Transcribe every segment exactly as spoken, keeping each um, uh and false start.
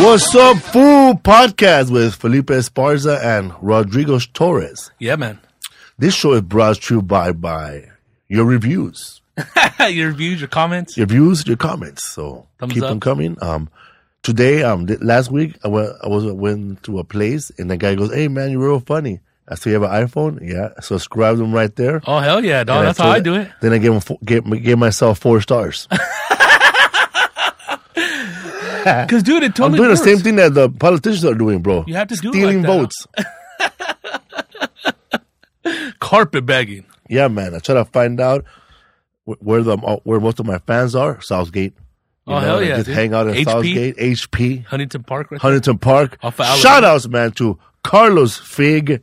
What's up, Food Podcast with Felipe Esparza and Rodrigo Torres. Yeah, man. This show is brought to you by, by your reviews. Your reviews, your comments. Your views, your comments. So Thumbs keep up. them coming. Um, today, um, th- last week, I went, I was went to a place and the guy goes, "Hey, man, you're real funny." I said, "You have an iPhone?" Yeah. Subscribe them right there. Oh, hell yeah, dog. And That's I how I told- do it. Then I gave, him four, gave, gave myself four stars. Because, dude, it totally I'm doing works. the same thing that the politicians are doing, bro. You have to do it Stealing like that, votes. Carpet bagging. Yeah, man. I try to find out wh- where the where most of my fans are. Southgate. You Oh, hell they yeah, Just dude. hang out in H P? Southgate. H P. Huntington Park right there. Huntington Park. Off of Alabama. Shout outs, man, to Carlos Fig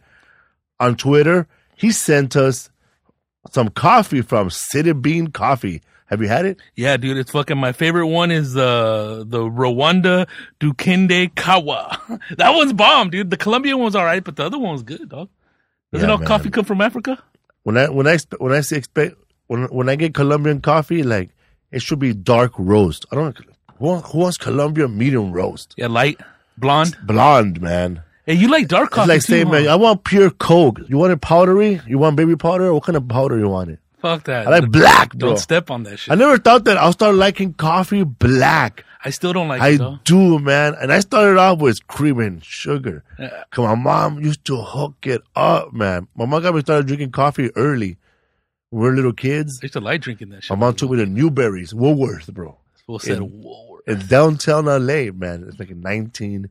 on Twitter. He sent us some coffee from City Bean Coffee. Have you had it? Yeah, dude, it's fucking my favorite one is the the Rwanda Dukende Kawa. That one's bomb, dude. The Colombian one's all right, but the other one was good, dog. Doesn't Yeah, all man. coffee come from Africa? When I when I expe- when I say expect when when I get Colombian coffee, like it should be dark roast. I don't who, want- who wants Colombian medium roast? Yeah, light, blonde. Blonde, man. Hey, you like dark It's coffee like too, saying, huh? man, I want pure Coke. You want it powdery? You want baby powder? What kind of powder you want it? Fuck that. I like black, bro. Don't step on that shit. I never thought that I'll start liking coffee black. I still don't like I it, though. do, man. And I started off with cream and sugar. Yeah. Cause my mom used to hook it up, man. My mom got me started drinking coffee early. When we were little kids. I used to like drinking that shit. My mom took me to Newberry's, Woolworth, bro. We'll say in- Woolworth. In downtown L A, man. It's like in nineteen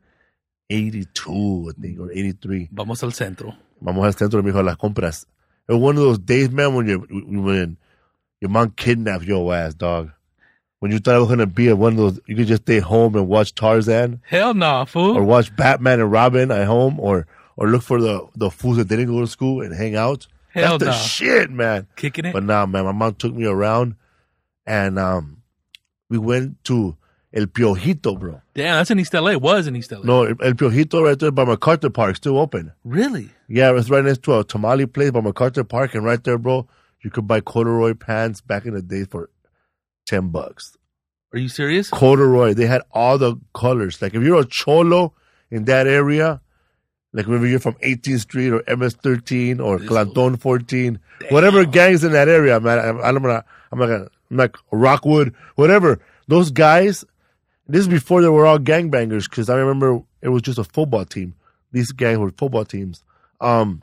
eighty-two, I think, or eighty-three. Vamos al centro. Vamos al centro, me dijo, las compras. It was one of those days, man, when you when your mom kidnapped your ass, dog. When you thought it was gonna be one of those, you could just stay home and watch Tarzan Hell nah, fool. or watch Batman and Robin at home, or or look for the the fools that didn't go to school and hang out. Hell That's the nah. shit, man. Kicking it. But now, man, my mom took me around, and um, we went to El Piojito, bro. Damn, that's in East L A. Was in East L A. No, El Piojito right there by MacArthur Park, still open. Really? Yeah, it's right next to a tamale place by MacArthur Park, and right there, bro, you could buy corduroy pants back in the day for ten bucks. Are you serious? Corduroy, they had all the colors. Like if you're a cholo in that area, like maybe you're from eighteenth Street or M S thirteen or Clanton fourteen, whatever gangs in that area, man. I'm, I'm not, I'm not, gonna, I'm like Rockwood, whatever. Those guys. This is before they were all gangbangers, because I remember it was just a football team. These gangs were football teams. Um,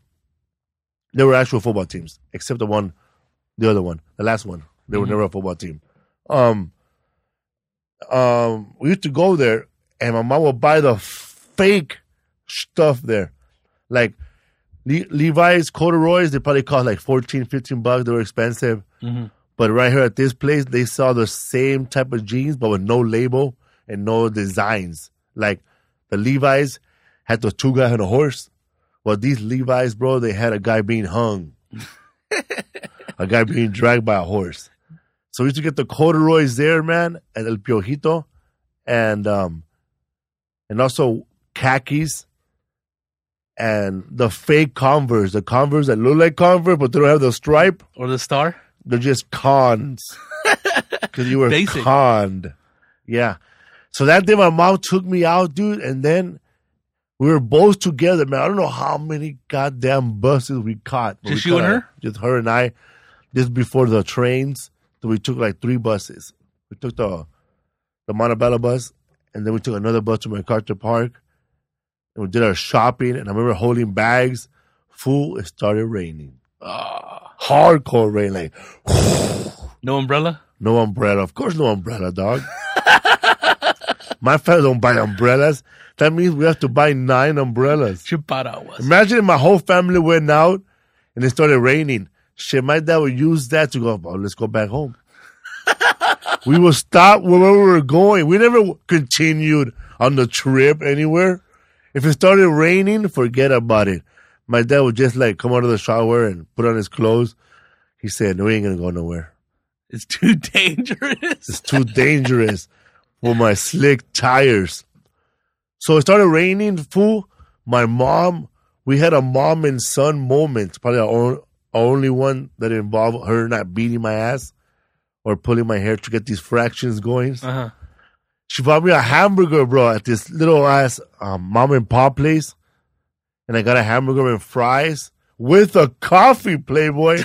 they were actual football teams, except the one, the other one, the last one. They were Mhm. never a football team. Um, um, we used to go there, and my mom would buy the fake stuff there, like Le- Levi's corduroys. They probably cost like fourteen, fifteen bucks. They were expensive. Mhm. But right here at this place, they saw the same type of jeans, but with no label and no designs. Like the Levi's had the two guys on a horse. Well, these Levi's, bro, they had a guy being hung, a guy being dragged by a horse. So we used to get the corduroys there, man, at El Piojito, and um, and also khakis, and the fake Converse, the Converse that look like Converse, but they don't have the stripe. Or the Star? They're just cons. Because you were Basic. conned. Yeah. So that day my mom took me out, dude, and then we were both together, man. I don't know how many goddamn buses we caught. but Just we you caught and a- her? Just her and I. Just before the trains. So we took like three buses. We took the the Montebello bus, and then we took another bus to MacArthur Park. And we did our shopping, and I remember holding bags. Fool, it started raining. Ah. Hardcore rain, like No umbrella? no umbrella. Of course, no umbrella, dog. My family don't buy umbrellas. That means we have to buy nine umbrellas. Chuparaguas. Imagine if my whole family went out and it started raining. Shit, my dad would use that to go, oh, let's go back home. We would stop wherever we were going. We never continued on the trip anywhere. If it started raining, forget about it. My dad would just like come out of the shower and put on his clothes. He said, no, we ain't going to go nowhere. It's too dangerous. It's too dangerous for my slick tires. So it started raining, fool. My mom, we had a mom and son moment. Probably our, own, our only one that involved her not beating my ass or pulling my hair to get these fractions going. Uh-huh. She bought me a hamburger, bro, at this little ass um, mom and pop place. And I got a hamburger and fries with a coffee, Playboy.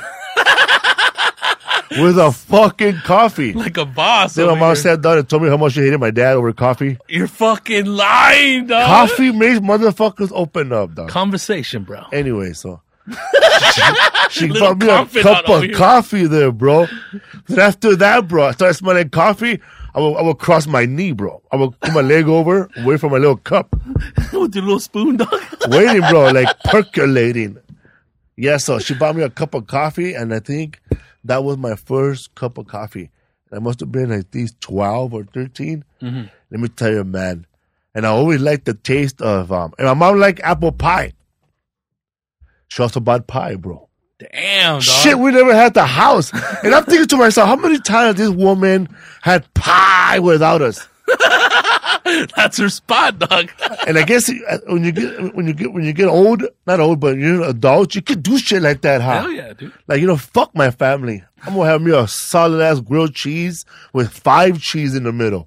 With a fucking coffee. Like a boss. Then my over mom here. sat down and told me how much she hated my dad over coffee. You're fucking lying, dog. Coffee makes motherfuckers open up, dog. Conversation, bro. Anyway, so she, she Little bought me a confidant cup over of here. coffee there, bro. Then after that, bro, I started smelling coffee. I will, I will cross my knee, bro. I will put my leg over, away from my little cup, With your little spoon, dog. waiting, bro, like percolating. Yeah, so she bought me a cup of coffee, and I think that was my first cup of coffee. I must have been like these twelve or thirteen. Mm-hmm. Let me tell you, man. And I always liked the taste of, um, and my mom liked apple pie. She also bought pie, bro. Damn, dog. Shit, we never had the house. And I'm thinking to myself, how many times this woman had pie without us? That's her spot, dog. And I guess uh, when you get when you get when you get old, not old, but you're an adult, you can do shit like that, huh? Hell yeah, dude. Like, you know, fuck my family. I'm gonna have me a solid ass grilled cheese with five cheese in the middle.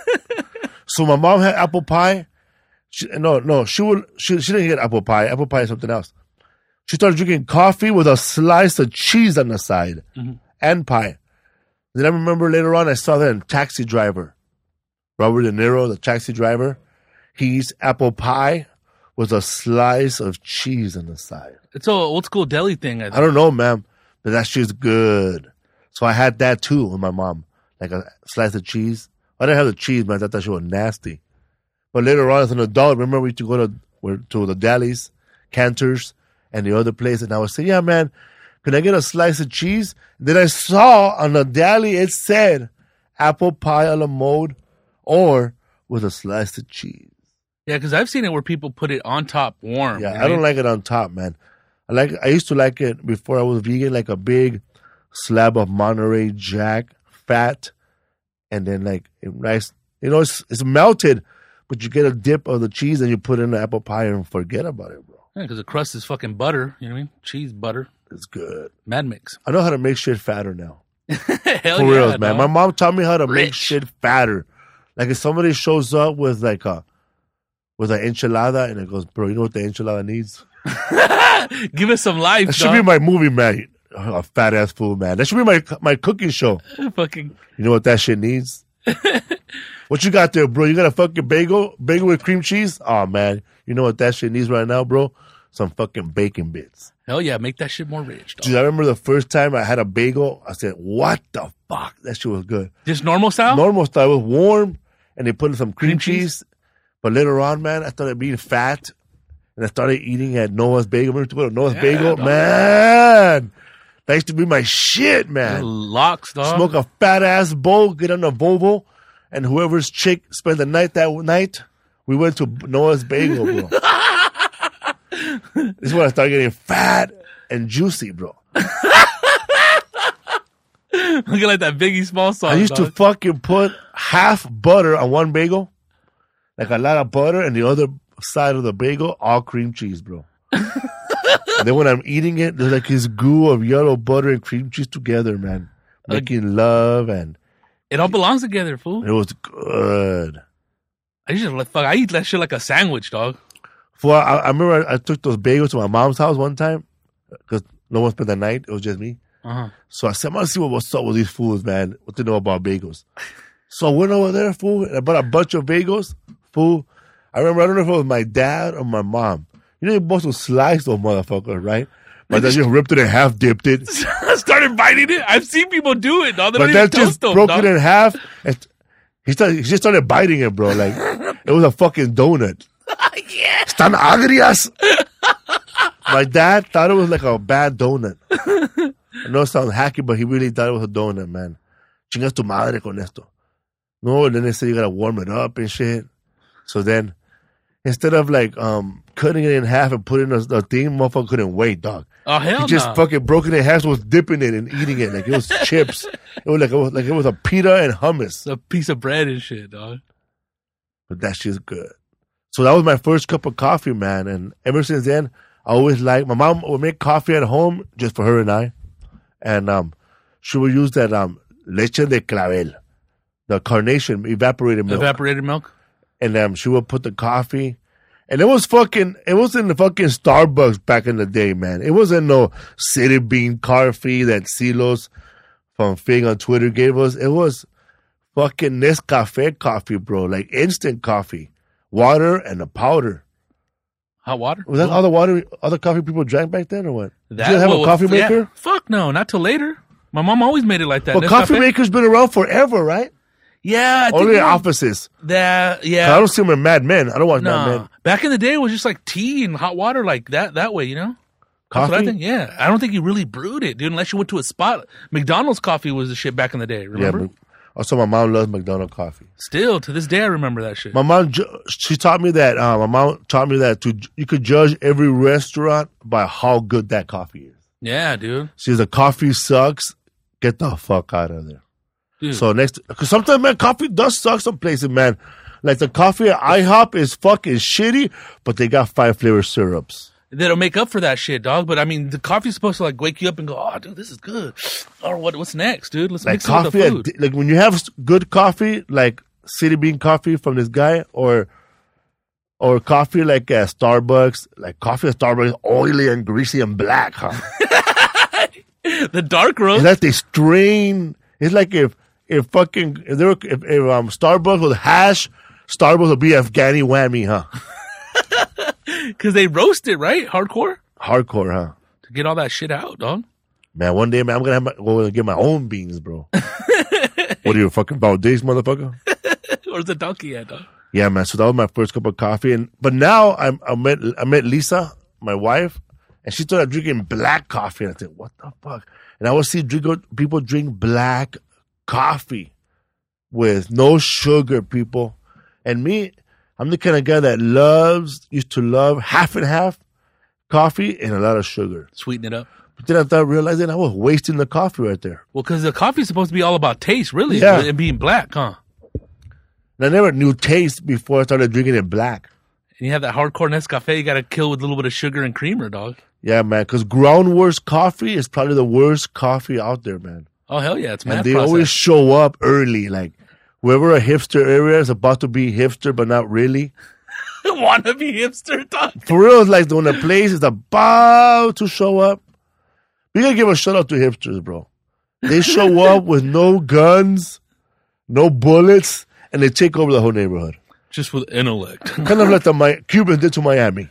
So my mom had apple pie. She, no, no, she would. She she didn't get apple pie. Apple pie is something else. She started drinking coffee with a slice of cheese on the side Mm-hmm. and pie. Then I remember later on I saw that in Taxi Driver. Robert De Niro, the taxi driver, he eats apple pie with a slice of cheese on the side. It's a old school deli thing. I I think. don't know, ma'am, but that shit's good. So I had that too with my mom, like a slice of cheese. I didn't have the cheese, man. I thought that shit was nasty. But later on, as an adult, remember we used to go to where, to the delis, Cantor's, and the other place, and I would say, "Yeah, man, can I get a slice of cheese?" Then I saw on the deli it said apple pie a la mode or with a slice of cheese. Yeah, because I've seen it where people put it on top warm. Yeah, you I don't know? like it on top, man. I like. I used to like it before I was vegan, like a big slab of Monterey Jack, fat, and then like a nice. You know, it's it's melted, but you get a dip of the cheese and you put it in the apple pie and forget about it, bro. Yeah, because the crust is fucking butter. You know what I mean? Cheese, butter, It's good. Mad Mix. I know how to make shit fatter now. Hell For yeah, real, man. dog. My mom taught me how to make Rich. shit fatter. Like if somebody shows up with like a with an enchilada and it goes, bro, you know what the enchilada needs? Give us some life, That should dog. be my movie, man. A fat ass fool, man. That should be my my cooking show. fucking. You know what that shit needs? What you got there, bro? You got a fucking bagel, bagel with cream cheese? Oh man, you know what that shit needs right now, bro? Some fucking bacon bits. Hell yeah, make that shit more rich, dog. Dude, I remember the first time I had a bagel. I said, "What the fuck?" That shit was good. Just normal style? Normal style, it was warm, and they put in some cream, Cream cheese? cheese. But later on, man, I started being fat, and I started eating at Noah's Bagel. Remember to go to Noah's Yeah, Bagel, dog. man? That used to be my shit, man. Locks, dog. Smoke a fat ass bowl, get on a Volvo, and whoever's chick spent the night that night, we went to Noah's Bagel, bro. This is when I started getting fat and juicy, bro. Looking like that Biggie Small song. I used dog. to fucking put half butter on one bagel, like a lot of butter, and the other side of the bagel, all cream cheese, bro. And then when I'm eating it, there's like this goo of yellow butter and cream cheese together, man. Making love, and It all belongs together, fool. it was good. I used to like fuck. I eat that shit like a sandwich, dog. For I, I remember I took those bagels to my mom's house one time because no one spent the night. It was just me. Uh-huh. So I said, I'm going to see what, what's up with these fools, man. What they know about bagels. So I went over there, fool, and I bought a bunch of bagels, fool. I remember, I don't know if it was my dad or my mom. You know, you're supposed to slice those motherfuckers, right? But then just ripped it in half, dipped it. Started biting it. I've seen people do it, dog. They But don't then even toast just them, broke dog. it in half. And he, started, he just started biting it, bro. Like, it was a fucking donut. Yeah. Están agrias. My dad thought it was like a bad donut. I know it sounds hacky, but he really thought it was a donut, man. Chingas tu madre con esto. No, and then they say you gotta warm it up and shit. So then, instead of like um cutting it in half and putting the, the thing, motherfucker couldn't wait, dog. Oh hell He just no. fucking broke it in half, was dipping it and eating it like it was chips. It was like it was like it was a pita and hummus. It's a piece of bread and shit, dog. But that shit's good. So that was my first cup of coffee, man. And ever since then, I always like my mom would make coffee at home just for her and I, and um, she would use that um leche de clavel. the Carnation evaporated milk. Evaporated milk. And um, she would put the coffee. And it was fucking, it wasn't the fucking Starbucks back in the day, man. It wasn't no City Bean coffee that Silos from Fig on Twitter gave us. It was fucking Nescafe coffee, bro. Like instant coffee. Water and a powder. Hot water? Was that all the water, other coffee people drank back then or what? That, Did you have well, a coffee yeah. maker? Fuck no, not till later. My mom always made it like that. But Nescafe. coffee maker's been around forever, right? Yeah. I think Only in no, offices. That, yeah. I don't see them in Mad Men. I don't watch Mad No. Men. Back in the day, it was just like tea and hot water like that, that way, you know? That's Coffee? what I think. Yeah. I don't think you really brewed it, dude, unless you went to a spot. McDonald's coffee was the shit back in the day, remember? Yeah, but also my mom loves McDonald's coffee. Still, to this day, I remember that shit. My mom, ju- she taught me that. Uh, my mom taught me that to you could judge every restaurant by how good that coffee is. Yeah, dude. She says the coffee sucks. Get the fuck out of there. Dude. So next, because sometimes man, coffee does suck some places, man. Like the coffee at IHOP is fucking shitty, but they got five flavor syrups. That'll make up for that shit, dog. But I mean, the coffee's supposed to like wake you up and go, "Oh, dude, this is good." Or what? What's next, dude? Let's Like mix it with coffee, the at, food. like when you have good coffee, like City Bean coffee from this guy, or or coffee like at Starbucks, like coffee at Starbucks, is oily and greasy and black, huh? The dark roast. It's like they strain. It's like if if fucking if there were, if, if um Starbucks was hash, Starbucks would be Afghani whammy, huh? Because they roast it, right? Hardcore? Hardcore, huh? To get all that shit out, dog. Man, one day, man, I'm gonna have my, go and get my own beans, bro. What are you, fucking Valdez, motherfucker? Where's the donkey at, dog? Yeah, man. So that was my first cup of coffee, and but now I'm I met I met Lisa, my wife, and she started drinking black coffee, and I said, "What the fuck?" And I would see drink, people drink black coffee with no sugar, people, and me, I'm the kind of guy that loves used to love half and half coffee and a lot of sugar. Sweeten it up. But then I started realizing I was wasting the coffee right there. Well, because the coffee's supposed to be all about taste, really. Yeah. And being black, huh? And I never knew taste before I started drinking it black. And you have that hardcore Nescafe you got to kill with a little bit of sugar and creamer, dog. Yeah, man, because Groundworks coffee is probably the worst coffee out there, man. Oh, hell yeah. It's mad And they processed. always show up early. Like, wherever a hipster area is about to be hipster, but not really. Wanna be hipster, dog. For real, it's like when a place is about to show up. We gotta give a shout out to hipsters, bro. They show up with no guns, no bullets, and they take over the whole neighborhood. Just with intellect. Kind of like the Mi- Cubans did to Miami.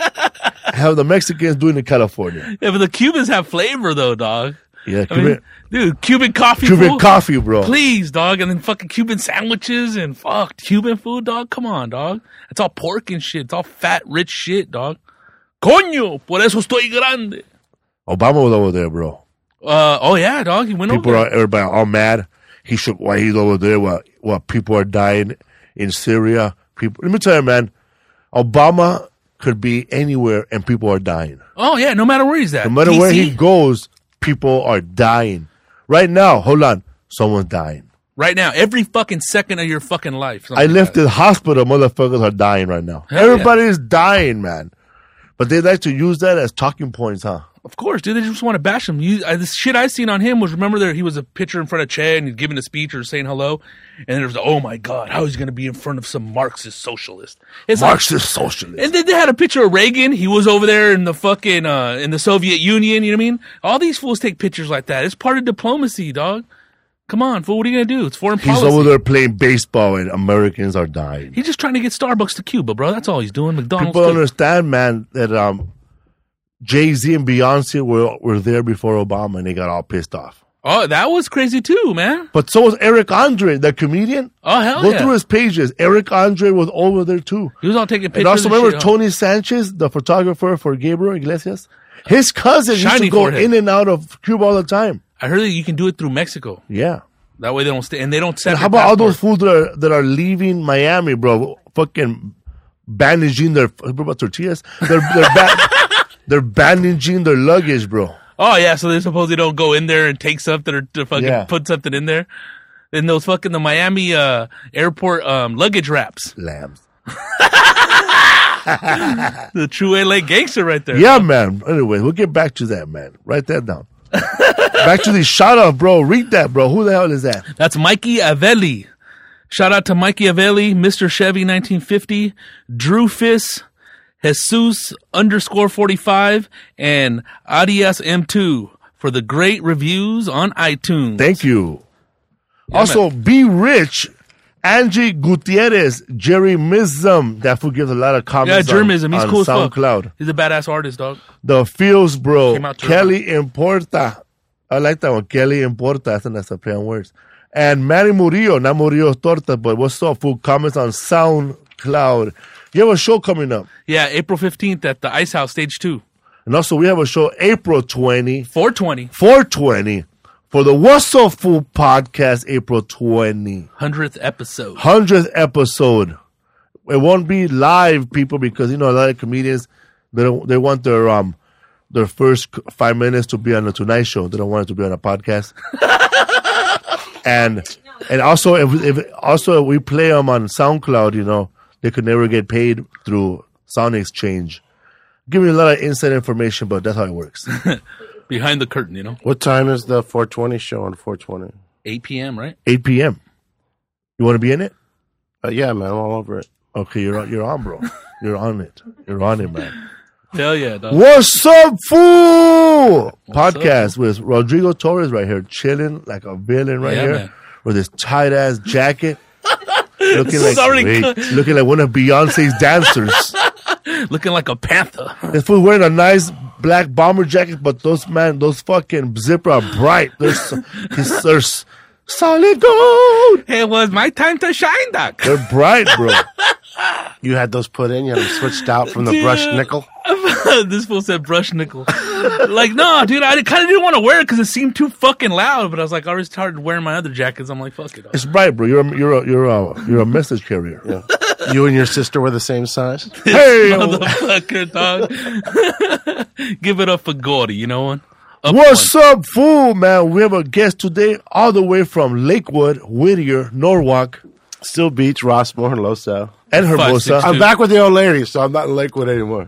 How the Mexicans doing in California. Yeah, but the Cubans have flavor, though, dog. Yeah, I Cuban, mean, dude, Cuban coffee. Cuban fool? coffee, bro. Please, dog. And then fucking Cuban sandwiches and fuck Cuban food, dog. Come on, dog. It's all pork and shit. It's all fat, rich shit, dog. Coño, por eso estoy grande. Obama was over there, bro. Uh, oh, yeah, dog. He went People over are, everybody all mad. He should, why he's over there while, while people are dying in Syria. People, let me tell you, man, Obama could be anywhere and people are dying. Oh, yeah, no matter where he's at. No matter D C? where he goes, people are dying. Right now, hold on, someone's dying. Right now, every fucking second of your fucking life. I left the hospital, motherfuckers are dying right now. Hell yeah. Everybody's dying, man. But they like to use that as talking points, huh? Of course, dude. They just want to bash him. You, uh, the shit I seen on him was, remember there he was a picture in front of Che and he's giving a speech or saying hello, and there was, oh my god, how is he going to be in front of some Marxist socialist? It's Marxist like, socialist. and then they had a picture of Reagan. He was over there in the fucking uh, in the Soviet Union. You know what I mean? All these fools take pictures like that. It's part of diplomacy, dog. Come on, fool. What are you gonna do? It's foreign He's policy. over there playing baseball and Americans are dying. He's just trying to get Starbucks to Cuba, bro. That's all he's doing. McDonald's. People don't too. understand, man, that um, Jay-Z and Beyonce were, were there before Obama and they got all pissed off. Oh, that was crazy too, man. But so was Eric Andre, the comedian. Oh hell Go yeah. through his pages. Eric Andre was over there too. He was all taking pictures. And also and remember shit, huh? Tony Sanchez, the photographer for Gabriel Iglesias? His cousin used Shiny to go forehead. in and out of Cuba all the time. I heard that you can do it through Mexico. Yeah. That way they don't stay, and they don't send. And how about all those fools that are, that are leaving Miami, bro? Fucking bandaging their, what about tortillas? They're, they're, ba- they're bandaging their luggage, bro. Oh yeah, so they supposedly don't go in there and take something or to fucking Yeah. put something in there. And those fucking the Miami uh, airport um, luggage wraps. Lambs. The true L A gangster right there. Yeah, man. Anyway, we'll get back to that, man. Write that down. Back to the shout out, bro. Read that, bro. Who the hell is that? That's Mikey Avelli. Shout out to Machiavelli, Mister Chevy nineteen fifty, Drew Fiss, Jesus underscore forty-five, and Adias M two for the great reviews on iTunes. Thank you. Yeah, also, man. Be Rich, Angie Gutierrez, Jerry Mism. That fool gives a lot of Yeah, comments Germism. on, He's on cool as fuck. SoundCloud. He's a badass artist, dog. The Feels Bro, Came out to Kelly Importa. I like that one. Kelly Importa. I think that's a play on words. And Manny Murillo, not Murillo Torta, but what's up, fool? Comments on SoundCloud. You have a show coming up. Yeah, April fifteenth at the Ice House, Stage two. And also, we have a show April twentieth, four twenty. four twenty, for the What's Up Fool podcast, April twentieth. hundredth episode. hundredth episode. It won't be live, people, because, you know, a lot of comedians, they don't, they want their um their first five minutes to be on the Tonight Show. They don't want it to be on a podcast. and and also, if, if also if we play them on SoundCloud, you know, they could never get paid through Sound Exchange. Give me a lot of inside information, but that's how it works. Behind the curtain, you know? What time is the four twenty show on four twenty? eight p.m., right? eight p.m. You want to be in it? Uh, yeah, man, I'm all over it. Okay, you're on, you're on, bro. You're on it. You're on it, man. Hell yeah, dog. What's up, fool? What's Podcast with Rodrigo Torres right here, chilling like a villain right Yeah, here man. with his tight ass jacket, looking like Sorry, wait, cut. looking like one of Beyonce's dancers. Looking like a panther. This fool wearing a nice black bomber jacket, but those man, those fucking zipper are bright. They're, so, he's, they're s- solid gold. It was my time to shine, doc. They're bright, bro. You had those put in, you had them switched out from the Dude. brushed nickel. This fool said brush nickel. Like, no, dude, I kind of didn't want to wear it because it seemed too fucking loud. But I was like, I already started wearing my other jackets. I'm like, fuck it. It's bright, bro. You're a, you're a, you're a, you're a message carrier. Yeah. You and your sister were the same size? Hey, Motherfucker, dog. Give it up for Gordy, you know one? Up what's one. up, fool, man? We have a guest today all the way from Lakewood, Whittier, Norwalk, Still Beach, Rossmore, Losa. and Hermosa. six, I'm back with the old lady, so I'm not in Lakewood anymore.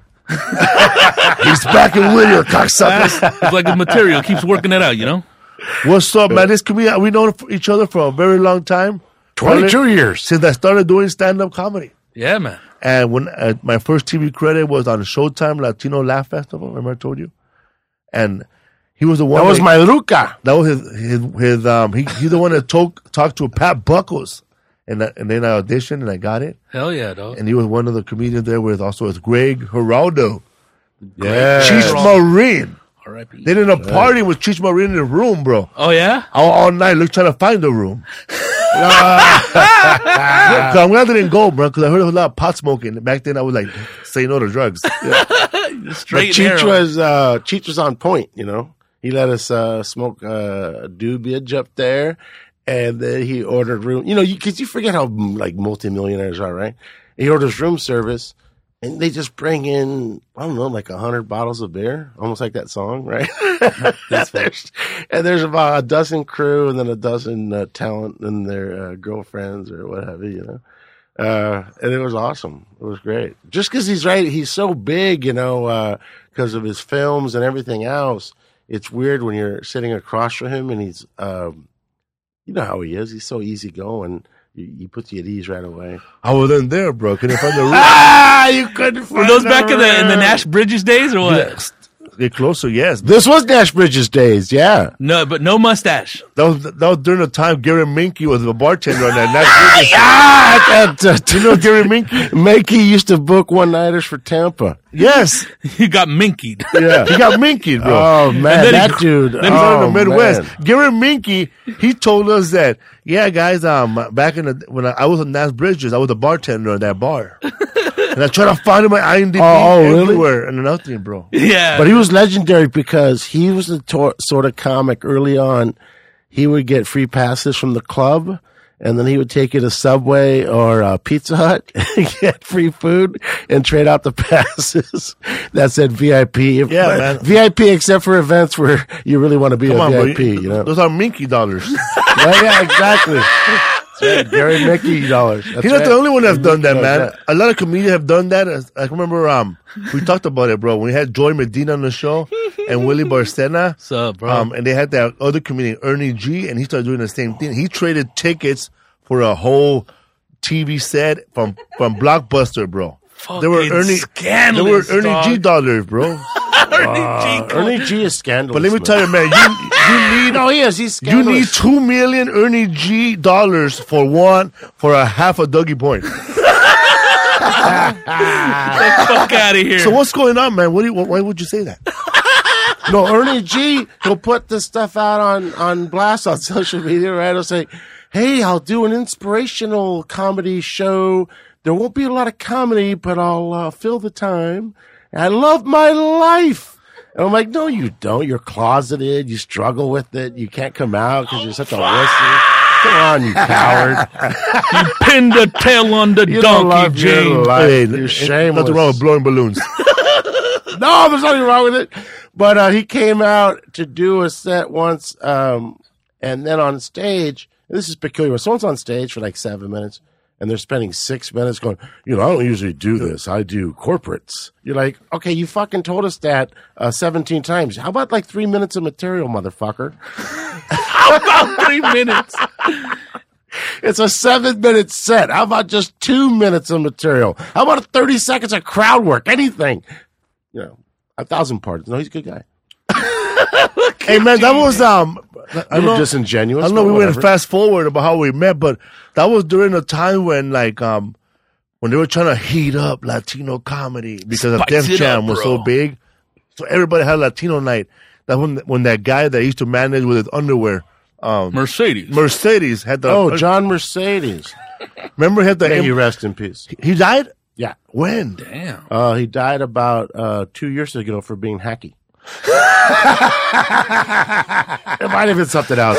He's back in Whittier, cocksuckers. It's like a material. Keeps working it out, you know? What's up, man? This could be, we know each other for a very long time. twenty-two years. Since I started doing stand-up comedy. Yeah, man. And when uh, my first T V credit was on Showtime Latino Laugh Festival, remember I told you? And he was the one That was my Luca. That was his, his, his um, he, he's the one that talk, talked to Pat Buckles. And, I, and then I auditioned and I got it. Hell yeah, dog. And he was one of the comedians there with also with Greg Geraldo. Yeah. Cheech Marin. R I P. They did a party with Cheech Marin in the room, bro. Oh, yeah? All, all night, look, trying to find the room. Cause I'm glad they didn't go, bro, because I heard a lot of pot smoking. Back then, I was like, say no to drugs. But Straight Cheech arrow. was, uh, Cheech was on point, you know. He let us uh, smoke uh, a doobie up there, and then he ordered room. You know, because you, you forget how like multimillionaires are, right? He orders room service, and they just bring in, I don't know, like a hundred bottles of beer, almost like that song, right? and, there's, and there's about a dozen crew, and then a dozen uh, talent and their uh, girlfriends or what have you, you know. Uh, and it was awesome. It was great. Just because he's right, he's so big, you know, because of his films and everything else. It's weird when you're sitting across from him and he's, um, you know how he is. He's so easygoing. You, you put you at ease right away. I wasn't there, bro. Couldn't find the room. Ah, you couldn't find Were those the back in the in the room. Nash Bridges days or what? Yes. Get closer, yes. This was Nash Bridges days, yeah. No, but no mustache. That was that was during the time Gary Minky was a bartender on that. That's Ah, that, uh, you know Gary Minky? Mickey used to book one-nighters for Tampa. Yes. You got minkied. Yeah. He got Minky, bro. Oh, man, then he that gr- dude. then he He's oh, out in the Midwest. man. Gary Minky, he told us that, yeah, guys, um, back in the, when I, I was on Nash Bridges, I was a bartender at that bar. And I tried to find him my I M D B Oh, oh, really? everywhere and nothing, bro. Yeah. But he was legendary because he was the tor- sort of comic early on. He would get free passes from the club, and then he would take you to Subway or uh, Pizza Hut and get free food and trade out the passes. That said V I P. If- Yeah, man. V I P except for events where you really want to be Come a on, bro. V I P, you know? Those are Minky dollars. yeah, yeah, exactly. That's right. Gary Mickey dollars. That's He's not right. the only one that's done that, Does man. that. A lot of comedians have done that. As- I remember um, we talked about it, bro. We had Joy Medina on the show and Willie Barcena. What's up, bro? Um, and they had that other comedian, Ernie G, and he started doing the same thing. He traded tickets for a whole T V set from from Blockbuster, bro. They were Fucking earning scandalous, They were earning dog. G dollars, bro. Ernie G. Uh, Ernie G is scandalous. But let me tell you, man, you you need no, he is. He's you scandalous. need two million Ernie G dollars for one for a half a Dougie Point. Get the fuck out of here. So what's going on, man? What do you, why would you say that? No, Ernie G will put this stuff out on, on blast on social media, right? He'll say, hey, I'll do an inspirational comedy show. There won't be a lot of comedy, but I'll uh, fill the time. I love my life. And I'm like, no, you don't. You're closeted. You struggle with it. You can't come out because you're such a wussy. Come on, you coward. You pinned the tail on the You don't donkey, love your James. life. Hey, You're ain't shameless. Nothing wrong with blowing balloons. No, there's nothing wrong with it. But uh, he came out to do a set once, um, and then on stage, and this is peculiar. Someone's on stage for like seven minutes, and they're spending six minutes going, you know, I don't usually do this. I do corporates. You're like, okay, you fucking told us that uh, seventeen times. How about like three minutes of material, motherfucker? How about three minutes? It's a seven-minute set. How about just two minutes of material? How about thirty seconds of crowd work? Anything. You know, a thousand pardons. No, he's a good guy. Hey, man, that was um. I A little know, disingenuous. I know but we went whatever. fast forward about how we met, but that was during a time when, like, um, when they were trying to heat up Latino comedy because of Spice Def it Jam up, was bro. so big, so everybody had Latino night. That when when that guy that used to manage with his underwear, um, Mercedes. Mercedes had the. Oh, John Mercedes. remember he had the. May he rest in peace. he died. Yeah. When? Damn. Uh, he died about uh, two years ago for being hacky. It might have been something else.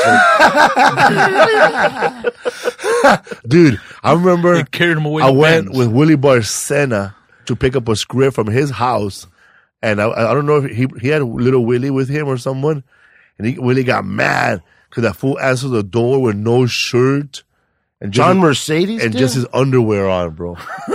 Dude, I remember They carried him away. I to went Benz. with Willie Barcena to pick up a script from his house, and I, I don't know if he he had little Willie with him or someone, and he, Willie got mad because that fool answered the door with no shirt and just, John Mercedes and did? just his underwear on, bro.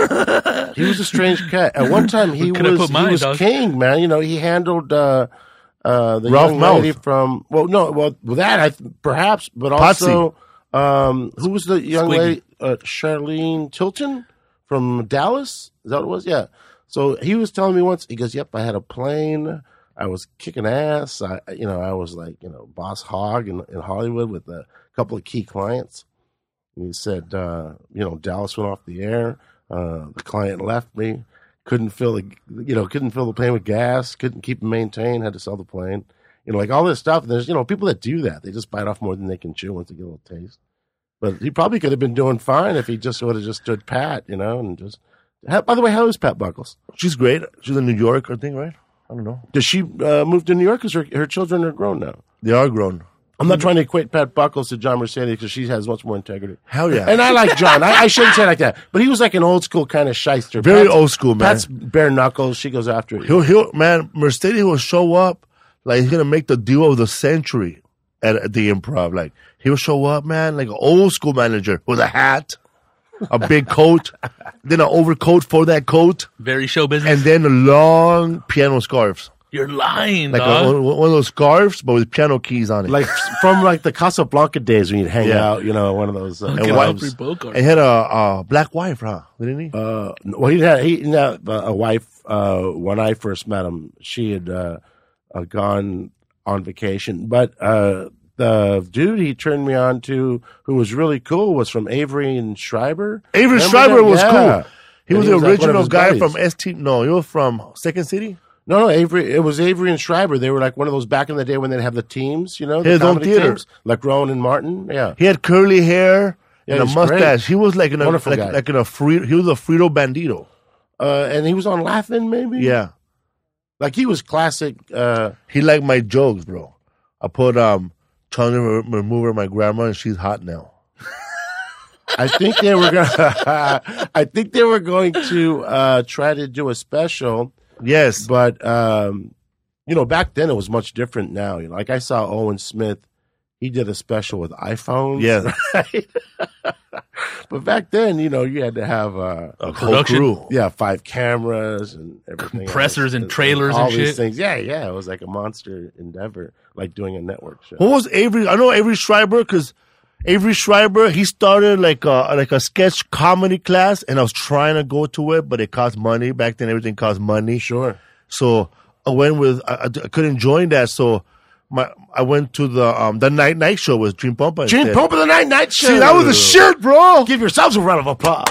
He was a strange cat. At one time, he Could I was put mine, he was dog? king, man. You know, he handled uh, uh, the Ralph young lady Mouth. from. Well, no, well, well that I th- perhaps, but also, um, who was the young Squiggy. lady? Uh, Charlene Tilton from Dallas. Is that what it was? Yeah. So he was telling me once. He goes, "Yep, I had a plane. I was kicking ass. I, you know, I was like, you know, boss hog in, in Hollywood with a couple of key clients." And he said, uh, you know, Dallas went off the air. Uh, the client left me. Couldn't fill the, you know, couldn't fill the plane with gas. Couldn't keep it maintained. Had to sell the plane. You know, like all this stuff. And there's, you know, people that do that. They just bite off more than they can chew once they get a little taste. But he probably could have been doing fine if he just would have just stood pat, you know, and just. How, by the way, how is Pat Buckles? She's great. She's in New York, I think, right? I don't know. Does she uh, move to New York? Because her, her children are grown now. They are grown. I'm not trying to equate Pat Buckles to John Mercedes because she has much more integrity. Hell yeah. And I like John. I, I shouldn't say it like that, but he was like an old school kind of shyster. Very Pat's- old school, man. Pat's bare knuckles. She goes after it. He'll, he'll, man, Mercedes will show up like he's gonna make the deal of the century at, at the Improv. Like he'll show up, man, like an old school manager with a hat, a big coat, then an overcoat for that coat, Very show business. and then long piano scarves, You're lying, like a, dog. one one of those scarves, but with piano keys on it. Like from like the Casablanca days when you'd hang Yeah. out, you know, one of those uh, Look and at why- all clubs. three Bogart. and he had a, a black wife, huh? Didn't he? Uh, well, he had he had a wife. Uh, when I first met him, she had uh, uh, gone on vacation, but uh, the dude he turned me on to, who was really cool, was from Avery and Schreiber. Avery Remember Schreiber them? was Yeah. cool. He And was he the was like one of original his guy buddies. from S T. No, he was from Second City. No, no, Avery. It was Avery and Schreiber. They were like one of those back in the day when they'd have the teams, you know, the His own comedy theater. teams, like Rowan and Martin. Yeah, He had curly hair Yeah, and a he was great. mustache. He was like in a Wonderful like, guy. like in a free. He was a Frito Bandito. uh, and he was on Laughing, maybe. Yeah, like he was classic. Uh, he liked my jokes, bro. I put um trying to re- remove her my grandma, and she's hot now. I think they were gonna. I think they were going to uh, try to do a special. Yes, But um, you know, back then it was much different. Now, you know, like I saw Owen Smith, he did a special with iPhones. Yeah. right? But back then, you know, you had to have uh, a whole Production. crew. yeah, five cameras and everything, Compressors else. and trailers all and these shit. things. Yeah, yeah, it was like a monster endeavor, like doing a network show. What was Avery? I know Avery Schreiber because Avery Schreiber, he started like a like a sketch comedy class, and I was trying to go to it, but it cost money. Back then, everything cost money. Sure. So I went with I, I couldn't join that, so my I went to the um the night night show with Gene Pompa. Gene instead. Pompa, the Night Night Show. See, that was the shit, bro. Give yourselves a round of applause.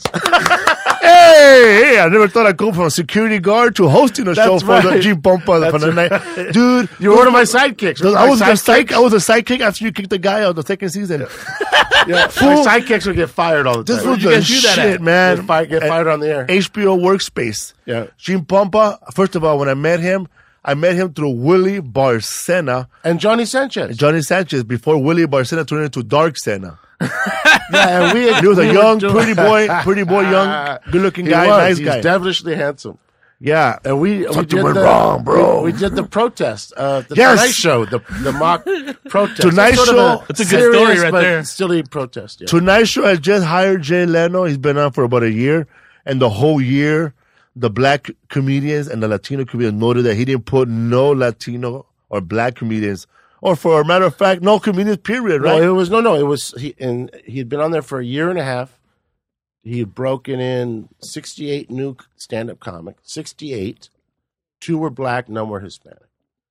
Hey, hey, I never thought I'd go from a security guard to hosting a That's show for right. the Gene Pompa That's for the right. night. Dude, You were one of my sidekicks. I My was a sidekicks- sidekick. I was a sidekick after you kicked the guy out the second season. Yeah, my sidekicks would get fired all the This time. was you the guys do that shit, at? man. Get fired, get fired on the air. H B O Workspace. Yeah. Gene Pompa, first of all, when I met him, I met him through Willie Barcena, And Johnny Sanchez. Johnny Sanchez, before Willie Barcena turned into Dark Senna. Yeah, and we, He was a we were young, doing- pretty boy, pretty boy, young, good-looking He guy, was. nice He's guy. devilishly handsome. Yeah. And we, we Something did went the, wrong, bro. We, we did the protest, uh, the Yes. Tonight Show, the the mock protest. Tonight It's sort of Show- That's a good story serious right but there. Silly protest. Yeah. Tonight Show has just hired Jay Leno. He's been on for about a year. And the whole year, the black comedians and the Latino comedians noted that he didn't put no Latino or black comedians, or for a matter of fact, no comedians, period, right? No, it was no, no. It was he, and he had been on there for a year and a half. He had broken in sixty-eight new stand-up comics. sixty-eight, two were black, none were Hispanic.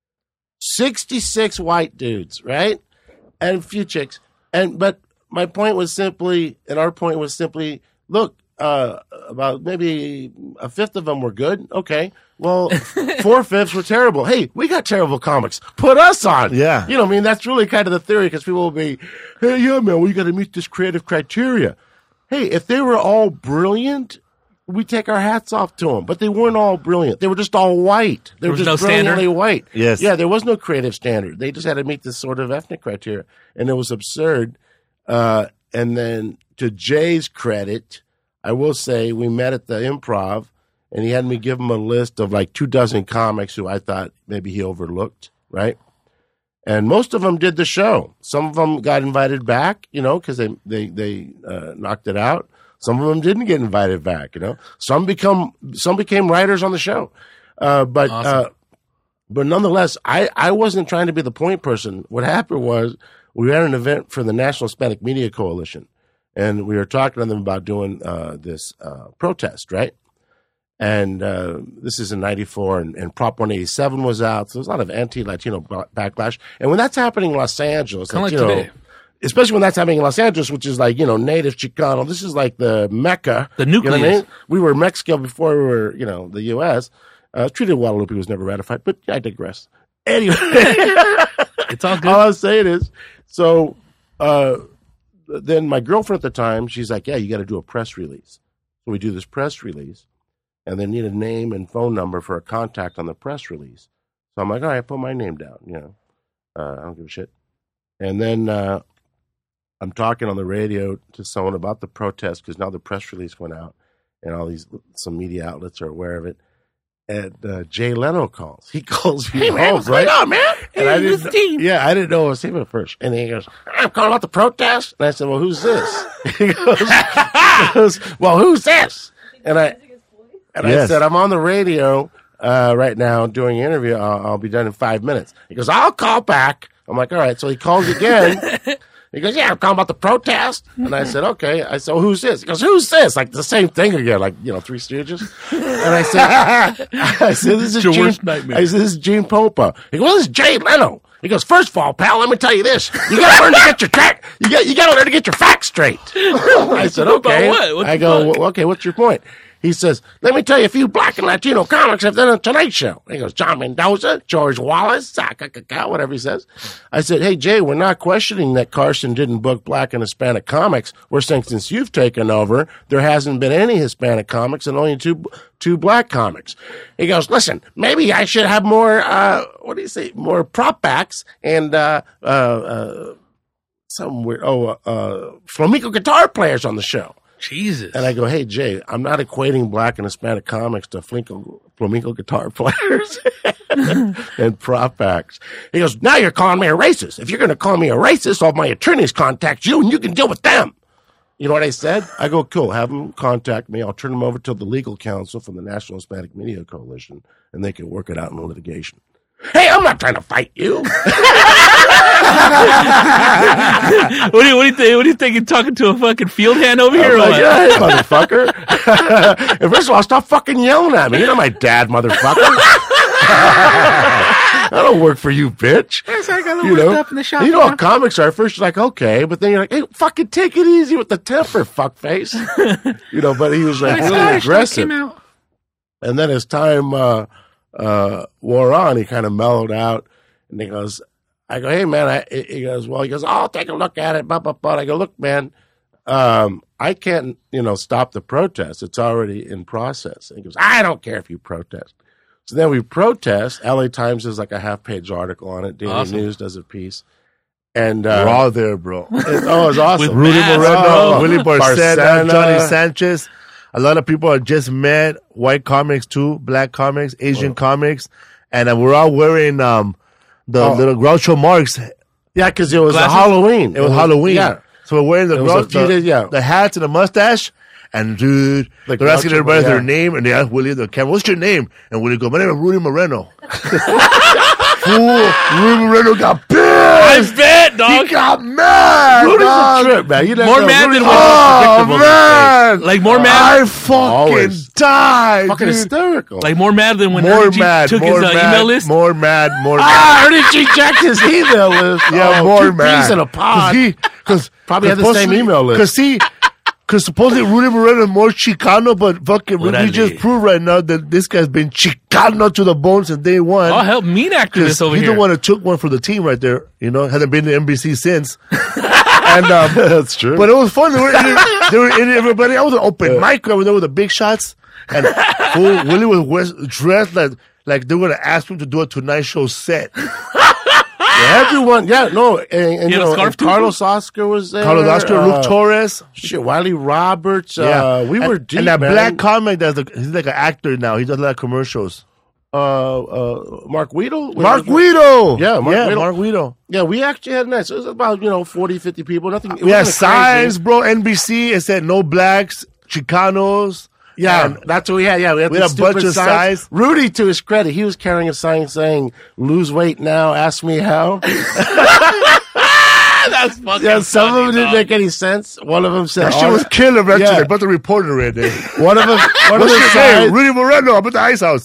sixty-six white dudes, right, and a few chicks. And but my point was simply, and our point was simply, look, uh, about maybe a fifth of them were good. Okay, well, four fifths were terrible. Hey, we got terrible comics. Put us on. Yeah. You know, I mean, that's really kind of the theory because people will be, hey, yeah, man, we got to meet this creative criteria. Hey, if they were all brilliant, we take our hats off to them. But they weren't all brilliant. They were just all white. They There were was just no standard? brilliantly white. Yes. Yeah, there was no creative standard. They just had to meet this sort of ethnic criteria. And it was absurd. Uh, and then to Jay's credit, I will say we met at the Improv, and he had me give him a list of like two dozen comics who I thought maybe he overlooked, right? And most of them did the show. Some of them got invited back, you know, because they they they uh, knocked it out. Some of them didn't get invited back, you know. Some become some became writers on the show, uh, but Awesome. uh, but nonetheless, I I wasn't trying to be the point person. What happened was we had an event for the National Hispanic Media Coalition, and we were talking to them about doing uh, this uh, protest, right? And uh, this is in ninety-four, and, and Prop one eighty-seven was out. So there's a lot of anti-Latino ba- backlash. And when that's happening in Los Angeles, Kinda like, like you know, today. especially when that's happening in Los Angeles, which is like, you know, native Chicano. This is like the Mecca. The You know what I nucleus. mean? We were Mexico before we were, you know, the U S. Uh, Treaty of Guadalupe was never ratified, but I digress. Anyway. It's all good. All I'm saying is, so uh, then my girlfriend at the time, she's like, yeah, you got to do a press release. So we do this press release, and they need a name and phone number for a contact on the press release. So I'm like, all right, put my name down. You know, uh, I don't give a shit. And then uh, I'm talking on the radio to someone about the protest because now the press release went out, and all these some media outlets are aware of it. And uh, Jay Leno calls. He calls me Hey, man, home, what's right? going on, man? And I Hey, didn't, this team. yeah, I didn't know it was him at first. And he goes, I'm calling about the protest. And I said, well, who's this? He goes, he goes well, who's this? And I, and I Yes. said, I'm on the radio uh, right now doing an interview. I'll, I'll be done in five minutes. He goes, I'll call back. I'm like, all right. So he calls again. He goes, yeah, I'm calling about the protest. And I said, okay. I said, well, who's this? He goes, who's this? Like the same thing again, like, you know, Three Stooges. And I said, I said, this is Your Gene, worst nightmare. I said, this is Gene Pompa. He goes, well, this is Jay Leno. He goes, first of all, pal, let me tell you this. You gotta learn to get your track. You got, you gotta learn to get your facts straight. I said, okay. what? What I the go, fuck? well, okay, what's your point? He says, let me tell you a few black and Latino comics have done a Tonight Show. He goes, John Mendoza, George Wallace, whatever he says. I said, hey, Jay, we're not questioning that Carson didn't book black and Hispanic comics. We're saying since you've taken over, there hasn't been any Hispanic comics and only two two black comics. He goes, listen, maybe I should have more, uh, what do you say, more prop backs and uh, uh, uh, some weird, oh, uh, uh, flamenco guitar players on the show. Jesus. And I go, hey, Jay, I'm not equating black and Hispanic comics to flamenco, flamenco guitar players and prop acts. He goes, now you're calling me a racist. If you're going to call me a racist, all my attorneys contact you and you can deal with them. You know what I said? I go, cool, have them contact me. I'll turn them over to the legal counsel from the National Hispanic Media Coalition, and they can work it out in litigation. Hey, I'm not trying to fight you. what do you what do you think? What do you think? You're talking to a fucking field hand over here? I'm Or like, what? yeah, hey, motherfucker. And first of all, stop fucking yelling at me. You're not my dad, motherfucker. I don't work for you, bitch. You know, in the shop, you know how comics are. First, you're like, okay, but then you're like, hey, fucking take it easy with the temper, fuckface. You know, but he was like really aggressive. And then as time uh, uh, wore on, he kind of mellowed out, and he goes, I go, hey, man, I, he goes, well, he goes, I'll take a look at it, blah, blah, blah. I go, look, man, um, I can't, you know, stop the protest. It's already in process. And he goes, I don't care if you protest. So then we protest. L A Times does like a half-page article on it. Daily Awesome. News does a piece. And uh, We're all there, bro. it, oh, it's awesome. With Rudy Mass, Moreno, bro. Willie Barcena, Barcena. Johnny Sanchez. A lot of people are just met. White comics too, black comics, Asian Oh. comics, and uh, we're all wearing um the Oh. little Groucho Marx. Yeah, because it was a Glasses? Halloween. It was Halloween. Yeah. So we're wearing the, It was a Groucho, few the, days, yeah. the hats and the mustache. And dude, Like they're asking Groucho, everybody yeah. their name, and they ask Willie the camera, "What's your name?" And Willie goes, "My name is Rudy Moreno." Fool, Rudy Moreno got pissed. I bet, dog. He got mad. Rudy's dog. a trip, man. You never More know. mad Rudy's than always Oh predictable these man, Like more mad, I fucking Always. died. days. Fucking dude. hysterical. like more mad than when more Ernie G mad, took more his uh, mad, email list. more mad, more mad. ah, Ernie G checked his email list. Yeah, oh, more two mad. peas in a pod. Because Probably had the same email list. Because see, because supposedly Rudy Moreno is more Chicano, but fucking we Orale. just proved right now that this guy's been Chicano to the bone since day one. I'll help mean activists over He's here. the one that took one for the team right there. You know, hasn't been to N B C since. And um, That's true. but it was fun. They were in, they were in everybody. I was an open mic over there with the big shots, and fool, Willie was wes- dressed like like they were gonna ask him to do a Tonight Show set. Yeah, everyone, yeah, no, and, and You you had a know, scarf and too? Carlos Oscar was there. Carlos Oscar, uh, Luke Torres. Shit, Wiley Roberts. Yeah, Uh, we and, were deep, and that man. black comic that's a, he's like an actor now. He does a lot of commercials. uh, uh, Mark Weedle. Mark Guido. Yeah, Mark yeah, Guido. Mark Guido. Yeah, we actually had nice. It was about, you know, forty, fifty people. Nothing. it We had wasn't crazy. signs, bro. N B C. It said no blacks, Chicanos. Yeah, And that's what we had. Yeah, we had, we the had a bunch stupid of signs. signs. Rudy, to his credit, he was carrying a sign saying, "Lose weight now, ask me how." That's fucking Yeah, some funny, of them didn't dog. make any sense. One of them said, That shit was killer, man. Yeah. They put the reporter in there. one of them, one of What's them your said, name? Rudy Moreno. I'm at the ice house.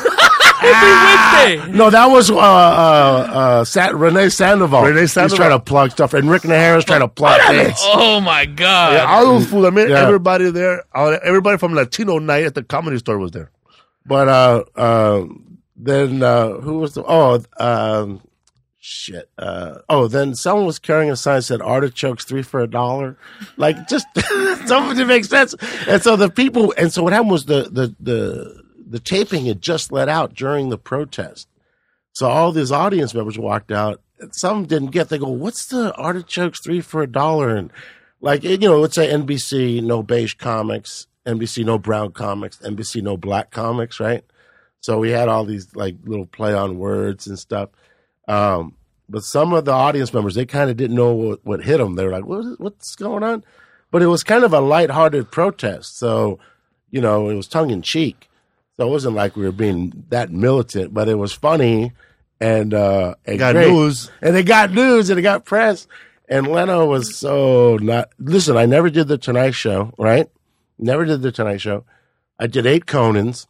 Every Wednesday. no, that was uh, uh, uh, Sa- Renee Sandoval. Renee He's Sandoval. trying to plug stuff, and Rick Nahara's trying to plug things. Oh my god. Yeah, all those fools. I mean, Yeah. everybody there. all- Everybody from Latino Night at the Comedy Store was there. But uh, uh, then uh, who was the? Oh, um, shit. Uh, oh, then someone was carrying a sign that said "Artichokes three for a dollar." Like just something to make sense. And so the people, and so what happened was the the the the taping had just let out during the protest. So all these audience members walked out. And some didn't get. They go, "What's the artichokes three for a dollar?" And like you know, let's say N B C no beige comics, N B C no brown comics, N B C no black comics, right? So we had all these like little play on words and stuff. Um, but some of the audience members, they kind of didn't know what, what hit them. They were like, what is, what's going on? But it was kind of a lighthearted protest. So, you know, it was tongue in cheek. So it wasn't like we were being that militant, but it was funny and, uh, and Got great. news. And they got news and it got press. And Leno was so not, listen, I never did the Tonight Show, right? Never did the Tonight Show. I did eight Conans.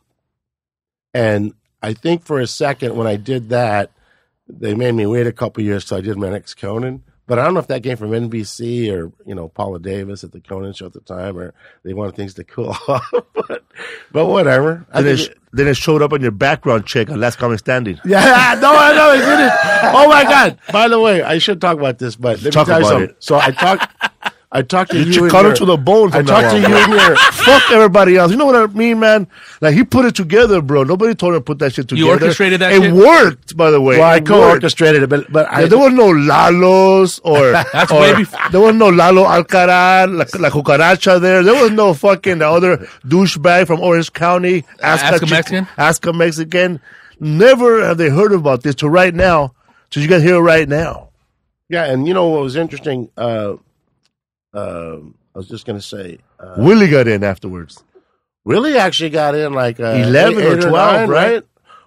And I think for a second when I did that, they made me wait a couple years till I did my next Conan. But I don't know if that came from N B C or, you know, Paula Davis at the Conan show at the time, or they wanted things to cool off. but, but whatever. I Then think it, then it showed up on your background check on Last Comic Standing. yeah, no, I know, it didn't. Oh my God. By the way, I should talk about this, but let Talk me tell you about something. it. So I talked, I talked to You you. and Chicano your- to the bone. I From talked now to on, you bro. and your, Fuck everybody else. You know what I mean, man? Like, he put it together, bro. Nobody told him to put that shit together. You orchestrated that it shit? worked, by the way. well, I It worked. co-orchestrated it, but, but I, Yeah, there was no Lalos or, That's or way before- there was no Lalo Alcaraz, la, la Cucaracha there. There was no fucking the other douchebag from Orange County. Ask, Ask a Chick- Mexican? Ask a Mexican. Never have they heard about this to right now. So you guys hear it right now. yeah, and you know what was interesting? Uh, uh, I was just going to say, uh, Willie got in afterwards. Willie actually got in like uh, eleven eight- or eight twelve, nine, right?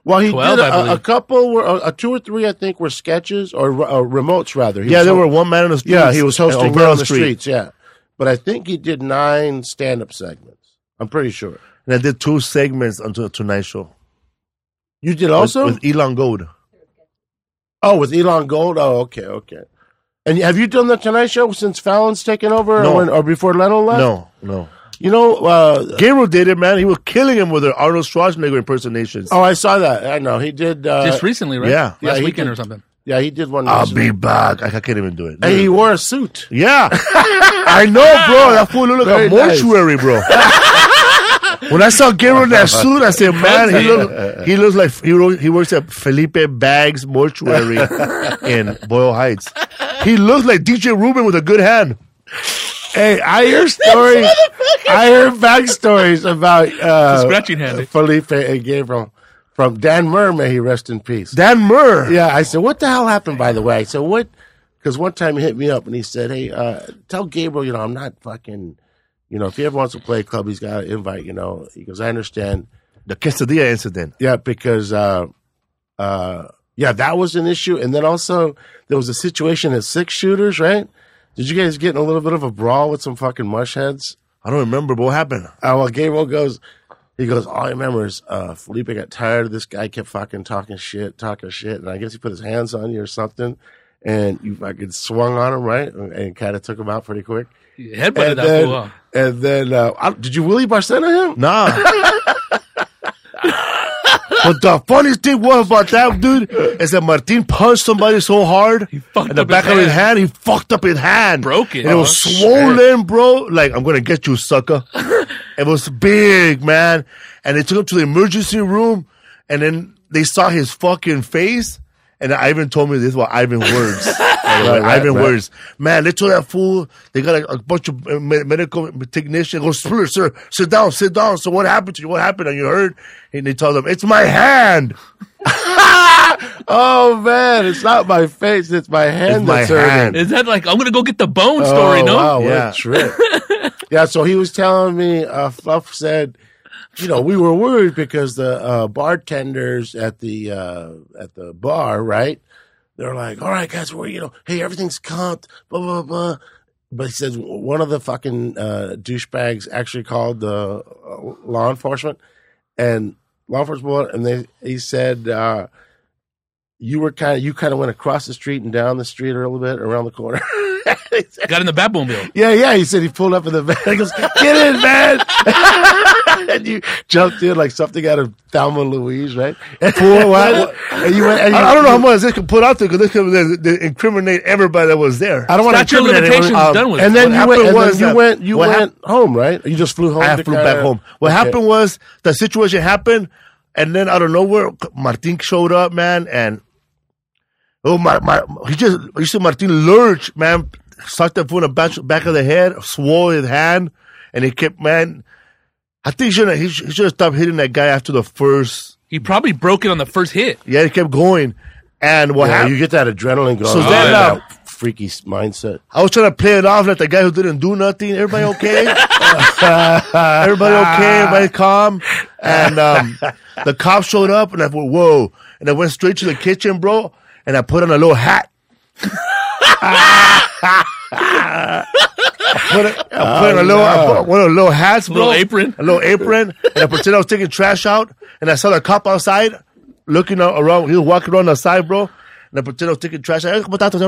Well, he twelve, did I a, a believe. couple, were a, a two or three, I think, were sketches or uh, remotes rather. He Yeah, was there ho- were one man on the streets. Yeah, he was and hosting on men Borough on the Street. streets. Yeah, but I think he did nine stand-up segments. I'm pretty sure. And I did two segments onto the Tonight Show. You did also? With, with Elon Gold. Oh, with Elon Gold. Oh, okay, okay. And have you done the Tonight Show since Fallon's taken over, No. or, when, or before Leno left? No, no. You know, uh, Gabriel did it, man. He was killing him with the Arnold Schwarzenegger impersonations. oh, I saw that. I know he did. Uh, Just recently, right? yeah. Last Yeah, he weekend did. or something. yeah, he did one. I'll recently. be back. I, I can't even do it. And he wore a suit. Yeah. I know, bro. That fool looked like a Very nice. mortuary, bro. When I saw Gabriel in that suit, I said, man, he looks he looks like he, wrote, he works at Felipe Bags Mortuary in Boyle Heights. He looks like D J Rubin with a good hand. Hey, I hear stories. I hear backstories about uh, Scratching hand. Felipe and Gabriel from Dan Murr. May he rest in peace. Dan Murr. Yeah, I said, what the hell happened, by the way? I said, what? Because one time he hit me up and he said, hey, uh, tell Gabriel, you know, I'm not fucking, you know, if he ever wants to play a club, he's got to invite, you know. He goes, I understand. The quesadilla incident. Yeah, because, uh, uh, yeah, that was an issue. And then also there was a situation at Six Shooters, right? Did you guys get in a little bit of a brawl with some fucking mush heads? I don't remember, but what happened? Uh, well, Gabriel goes, he goes, all I remember is uh, Felipe got tired of this guy, kept fucking talking shit, talking shit. And I guess he put his hands on you or something. And you fucking swung on him, right? And, and kind of took him out pretty quick. You headbutted And that then, fool up. and then uh, I, did you Willie Barcena him? Nah. But the funniest thing was about that dude is that Martin punched somebody so hard fucked in the up back his of his hand. hand, he fucked up his hand. Broke it. And it was Oh, swollen, bro. Like, I'm going to get you, sucker. It was big, man. And they took him to the emergency room, and then they saw his fucking face. And Ivan told me this was Ivan words. Right, right, Ivan right. words. Man, they told that fool, they got a, a bunch of uh, me- medical technicians. Go, sir, sir, sit down, sit down. So what happened to you? What happened? And you heard? And they told him, it's my hand. Oh, man, it's not my face, it's my hand It's my that's hurting. hand. Is that like, I'm going to go get the bone story, Oh, no? wow, what Yeah. a trip. Yeah, so he was telling me, uh, Fluff said, you know, we were worried because the uh, bartenders at the uh, at the bar, right? They're like, all right, guys, we're, you know, hey, everything's comped, blah, blah, blah. But he says one of the fucking uh, douchebags actually called the uh, law enforcement and law enforcement, and they he said, uh, you were kind of, you kind of went across the street and down the street a little bit around the corner. Got in the Batmobile. Yeah, yeah. He said he pulled up in the van. He goes, "Get in, man!" And you jumped in like something out of Thelma and Louise, right? Fool, what- And you went. And you, I, I don't know how much this could put out there because this could they, they incriminate everybody that was there. I don't want to Statute of incriminate limitations anyone. Um, done with. And then What you went. happened And was then you that- went. You what went hap- home, right? You just flew home. I to flew kinda- back home. What Okay. happened was the situation happened, and then out of nowhere, Martin showed up, man, and oh my, my he just you see Martin lurch, man, sucked that fool in the back, back of the head, swole his hand, and he kept, man. I think he should have he should he should have stopped hitting that guy after the first. He probably broke it on the first hit. Yeah, he kept going, and what Yeah, happened? you get that adrenaline going. So on, then, that uh, freaky mindset. I was trying to play it off like the guy who didn't do nothing. Everybody okay? Everybody okay? Everybody calm? And um, the cop showed up, and I went, whoa. And I went straight to the kitchen, bro, and I put on a little hat. I put, it, I put on a little, I put one of the little hats, bro. Little apron. A little apron. And I pretended I was taking trash out, and I saw the cop outside looking around. He was walking around the side, bro. And I pretended I was taking trash out.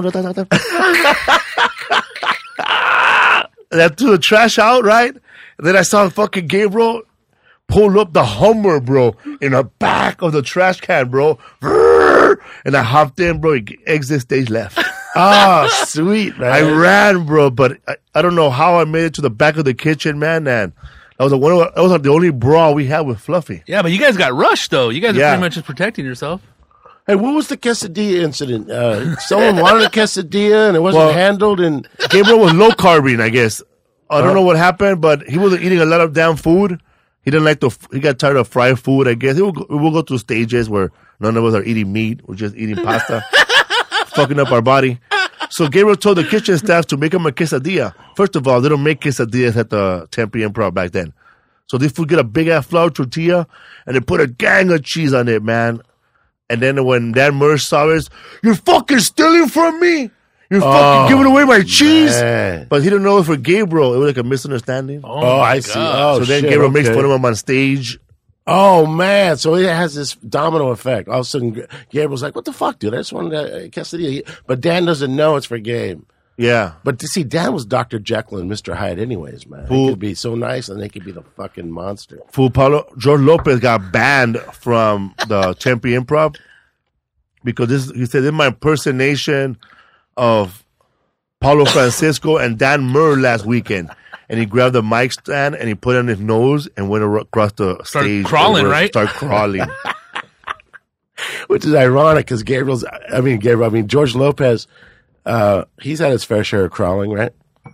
And I threw the trash out, right? And then I saw fucking Gabriel pull up the Hummer, bro, in the back of the trash can, bro. And I hopped in, bro. Exit stage left. Oh, sweet, man. I ran, bro, but I, I don't know how I made it to the back of the kitchen, man. And that was, a, one of, that was the only brawl we had with Fluffy. Yeah, but you guys got rushed, though. You guys are Yeah. pretty much just protecting yourself. Hey, what was the quesadilla incident? Uh, someone wanted a quesadilla and it wasn't Well- handled, and Gabriel was low carbing, I guess. I don't Uh-huh. know what happened, but he wasn't eating a lot of damn food. He didn't like the. He got tired of fried food, I guess. He will go, we'll go through stages where none of us are eating meat. We're just eating pasta, fucking up our body. So Gabriel told the kitchen staff to make him a quesadilla. First of all, they don't make quesadillas at the Tempe Improv back then. So they would get a big ass flour tortilla and they put a gang of cheese on it, man. And then when Dan Murr saw it, you're fucking stealing from me. You're fucking Oh, giving away my cheese. man. But he didn't know it for Gabriel. It was like a misunderstanding. Oh, Oh, my I God. see. Oh, so then shit, Gabriel makes okay. fun of him on stage. Oh, man. So it has this domino effect. All of a sudden, Gabriel's like, what the fuck, dude? I just wanted a quesadilla. But Dan doesn't know it's for Gabe. Yeah. But to see, Dan was Doctor Jekyll and Mister Hyde anyways, man. Fool. He could be so nice and they could be the fucking monster. Fool Paulo, George Lopez got banned from the Tempe Improv because this, he said, this is my impersonation of Paulo Francisco and Dan Murr last weekend. And he grabbed the mic stand and he put it on his nose and went ar- across the Started stage. crawling, over- right? Started crawling. Which is ironic because Gabriel's, I mean, Gabriel, I mean, George Lopez, uh, he's had his fair share of crawling, right?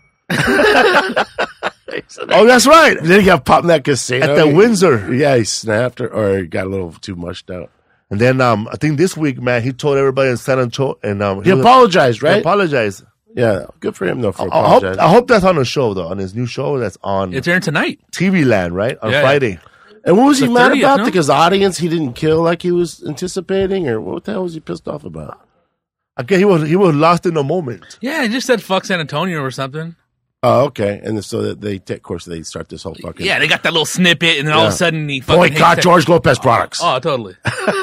Oh, that's right. Then he got popped in that casino. At the He- Windsor. Yeah, he snapped or, or he got a little too mushed out. And then um, I think this week, man, he told everybody in San Antonio. And, um, He was- apologized, he right? apologized. Yeah, good for him, though, for I hope, apologizing. I hope that's on the show, though, on his new show that's on It's airing tonight. T V Land, right? On Yeah, yeah. Friday. And what was he The mad thirtieth, about? no? Because the audience he didn't kill like he was anticipating, or what the hell was he pissed off about? I guess he was he was lost in the moment. Yeah, he just said fuck San Antonio or something. Oh, okay. And so that they, of course, they start this whole fucking Yeah, they got that little snippet, and then all of Yeah. a sudden he fucking hates boycott it. George Lopez products. Oh, totally.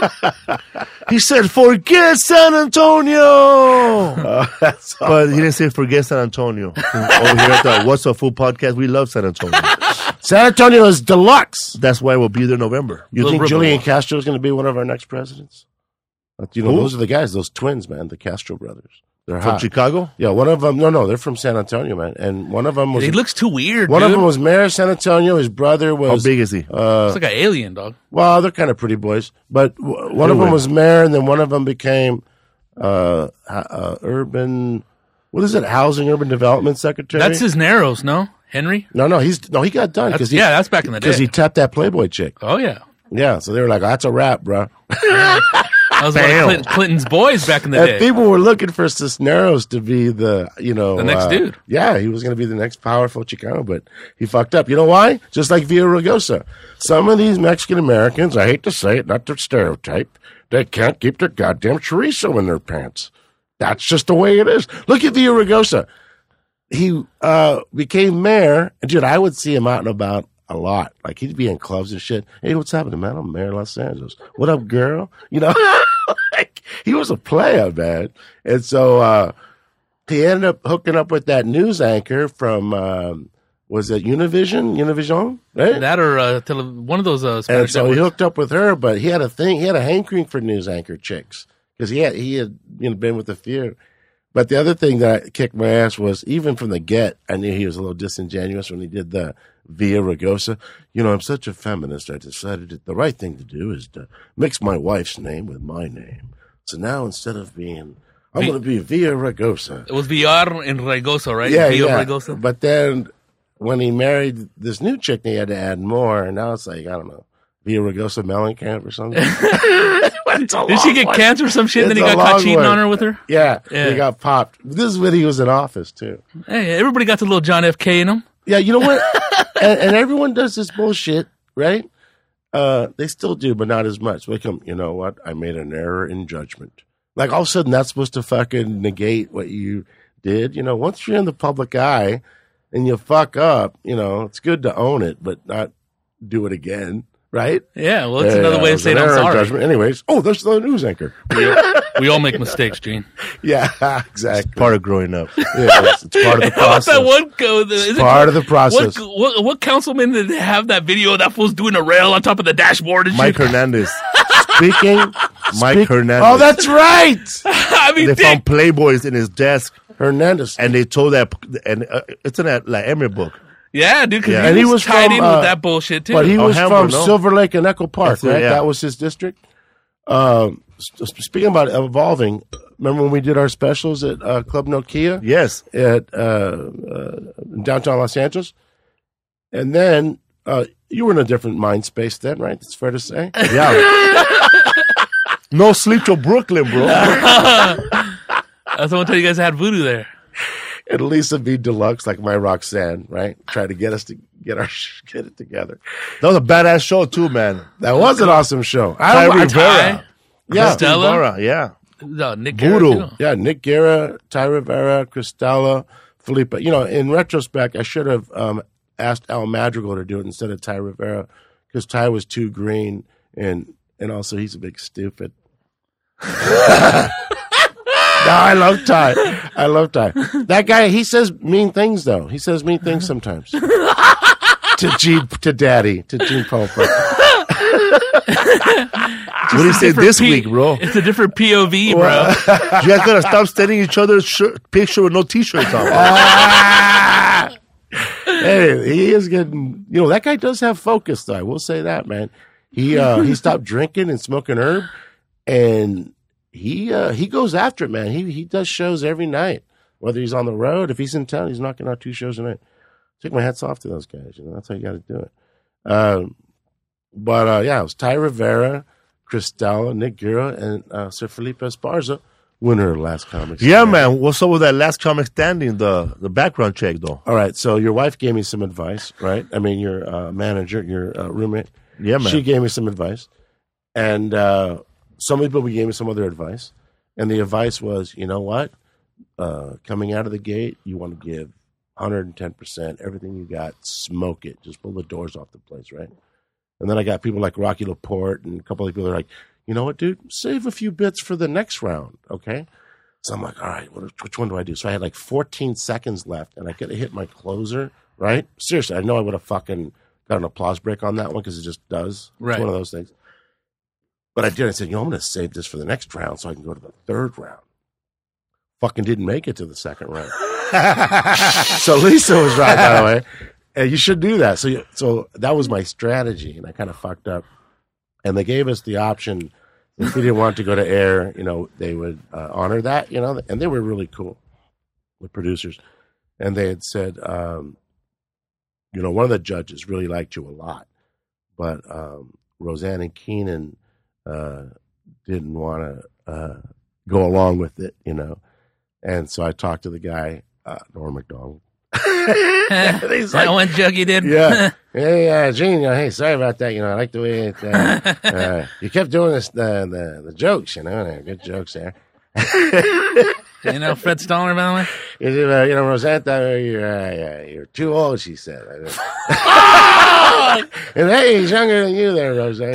He said, "Forget San Antonio," Uh, that's all. but he didn't say "Forget San Antonio." Over here at the What's Up Food podcast, we love San Antonio. San Antonio is deluxe. That's why we'll be there in November. You Little think River Julian Walk. Castro is going to be one of our next presidents? Uh, You know, Who? those are the guys, those twins, man, the Castro brothers. They're From hot. Chicago. Yeah, one of them. No, no, they're from San Antonio, man. And one of them was He looks too weird, one dude. of them was mayor of San Antonio. His brother How was big is he? uh, It's like an alien, dog. well, they're kind of pretty boys, but w- one of them Anyway. was mayor, and then one of them became uh, uh, uh, urban. What is it? Housing, urban development secretary. That's Cisneros, no? Henry? No, no, he's no, he got done That's, because he yeah, that's back in the because day. he tapped that Playboy chick. oh, yeah. Yeah, so they were like, "That's a wrap, bro." That was one of Damn. Clinton, Clinton's boys back in the And day. people were looking for Cisneros to be the, you know, The next uh, dude. Yeah, he was going to be the next powerful Chicano, but he fucked up. You know why? Just like Villaraigosa. Some of these Mexican Americans, I hate to say it, not to stereotype, they can't keep their goddamn chorizo in their pants. That's just the way it is. Look at Villaraigosa. He uh, became mayor, and dude, I would see him out and about a lot. Like he'd be in clubs and shit. Hey, what's happening, man? I'm mayor of Los Angeles. What up, girl? You know, like he was a player, man. And so uh, he ended up hooking up with that news anchor from um, was it Univision? Univision, right? That or uh, tele- one of those uh, And Spanish so he networks. hooked up with her, but he had a thing. He had a hankering for news anchor chicks because he had he had you know been with a few. But the other thing that kicked my ass was even from the get, I knew he was a little disingenuous when he did the Via Ragosa. You know, I'm such a feminist. I decided that the right thing to do is to mix my wife's name with my name. So now instead of being, I'm Vi- going to be Via Ragosa. It was Villar and Raigosa, right? Yeah, Villa yeah. Raigosa. But then when he married this new chick, he had to add more, and now it's like I don't know, Via Ragosa Mellencamp or something. It's a Did she long get one. cancer or some shit and then he It's a got caught long cheating one. on her with her? Yeah, Yeah. he got popped. This is when he was in office too. Hey, everybody got the little John F. K in them. Yeah, you know what? and, and everyone does this bullshit, right? Uh, they still do, but not as much. They come, you know what? I made an error in judgment. Like all of a sudden, that's supposed to fucking negate what you did. You know, once you're in the public eye and you fuck up, you know, it's good to own it, but not do it again, right? Yeah, well, it's Yeah, another way it of was saying an I'm error in sorry. judgment. Anyways, oh, there's the news anchor. We all make mistakes, Gene. Yeah, exactly. Part of growing up. Yeah, it's, it's part of the What's process. that one go? The, is it- Part of the process. What, what, what councilman did have that video of that fool's doing a rail on top of the dashboard and Mike shit? Hernandez. Speaking, Mike speak- Hernandez. Oh, that's right. I mean, They dick. found Playboys in his desk, Hernandez. and they told that, and uh, it's in that like Emery book. Yeah, dude, because Yeah. he, And he was was tied from, in uh, with that bullshit, too. But he Oh, was Hamburg, from no? Silver Lake and Echo Park, That's it, right? yeah. That was his district. Um, s- speaking about evolving, remember when we did our specials at uh, Club Nokia Yes. at uh, uh, downtown Los Angeles? And then uh, you were in a different mind space then, right? It's fair to say. Yeah. No sleep till Brooklyn, bro. I was going to tell you guys I had voodoo there. and Lisa B. Deluxe, like my Roxanne, right? Try to get us to get our get it together. That was a badass show too, man. That was an awesome show. Ty I, I, Rivera. yeah, Stella? Rivera, yeah. No, Nick Voodoo. Guerra, too. yeah, Nick Guerra, Ty Rivera, Cristela, Felipe. You know, in retrospect, I should have um, asked Al Madrigal to do it instead of Ty Rivera because Ty was too green and and also he's a big stupid. No, I love Ty. I love Ty. That guy, he says mean things though. He says mean things sometimes. to Gene, to Daddy, to Gene Popa. What do you say this P- week, bro? It's a different P O V, bro. You guys gotta stop sending each other shirt, picture with no t-shirts on. Ah! Hey, he is getting. You know that guy does have focus, though. I will say that, man. He uh, he stopped drinking and smoking herb, and he uh, he goes after it, man. He he does shows every night, whether he's on the road. If he's in town, he's knocking out two shows a night. Take my hats off to those guys. You know that's how you got to do it. Um, but uh, yeah, it was Ty Rivera, Cristela, Nick Guerra, and uh, Sir Felipe Esparza, winner of Last Comic Yeah, Standing. man. What's up with that last comic standing? The the background check, though. All right, so your wife gave me some advice, right? I mean, your uh, manager, your uh, roommate. Yeah, man. She gave me some advice, and uh, some people gave me some other advice. And the advice was, you know what? Uh, coming out of the gate, you want to give one hundred ten percent, everything you got, smoke it. Just pull the doors off the place, right? And then I got people like Rocky Laporte and a couple of people that are like, you know what, dude? Save a few bits for the next round, okay? So I'm like, all right, what, which one do I do? So I had like fourteen seconds left, and I could have hit my closer, right? Seriously, I know I would have fucking got an applause break on that one because it just does. Right. It's one of those things. But I did. I said, you know, I'm going to save this for the next round so I can go to the third round. Fucking didn't make it to the second round. So Lisa was right, by the way. And you should do that. So, you, so that was my strategy, and I kind of fucked up. And they gave us the option if we didn't want to go to air, you know, they would uh, honor that, you know. And they were really cool, the producers. And they had said, um, you know, one of the judges really liked you a lot, but um, Roseanne and Keenan uh, didn't want to uh, go along with it, you know. And so I talked to the guy, uh, Norm Macdonald. That like, one joke you did? Yeah. Hey, uh, Gene, you know, hey, sorry about that. You know, I like the way it, uh, uh, you kept doing this, uh, the, the jokes, you know, they're good jokes there. You know Fred Stoller, by the way? Is it, uh, you know, Roseanne, you're, uh, you're too old, she said. And hey, he's younger than you there, Roseanne.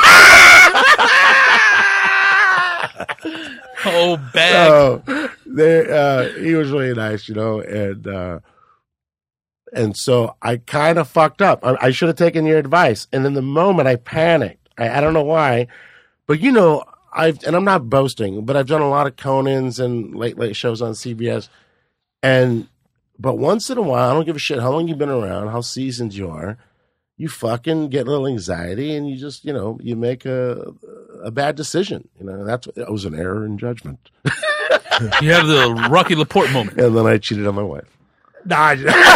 Oh, bad. So there, uh, he was really nice, you know, and uh, and so I kind of fucked up. I, I should have taken your advice, and in the moment I panicked. I, I don't know why, but you know, I've and I'm not boasting, but I've done a lot of Conans and late late shows on C B S, and but once in a while, I don't give a shit how long you've been around, how seasoned you are. You fucking get a little anxiety, and you just, you know, you make a a bad decision. You know, that's it was an error in judgment. You have the Rocky Laporte moment. And then I cheated on my wife. Nah,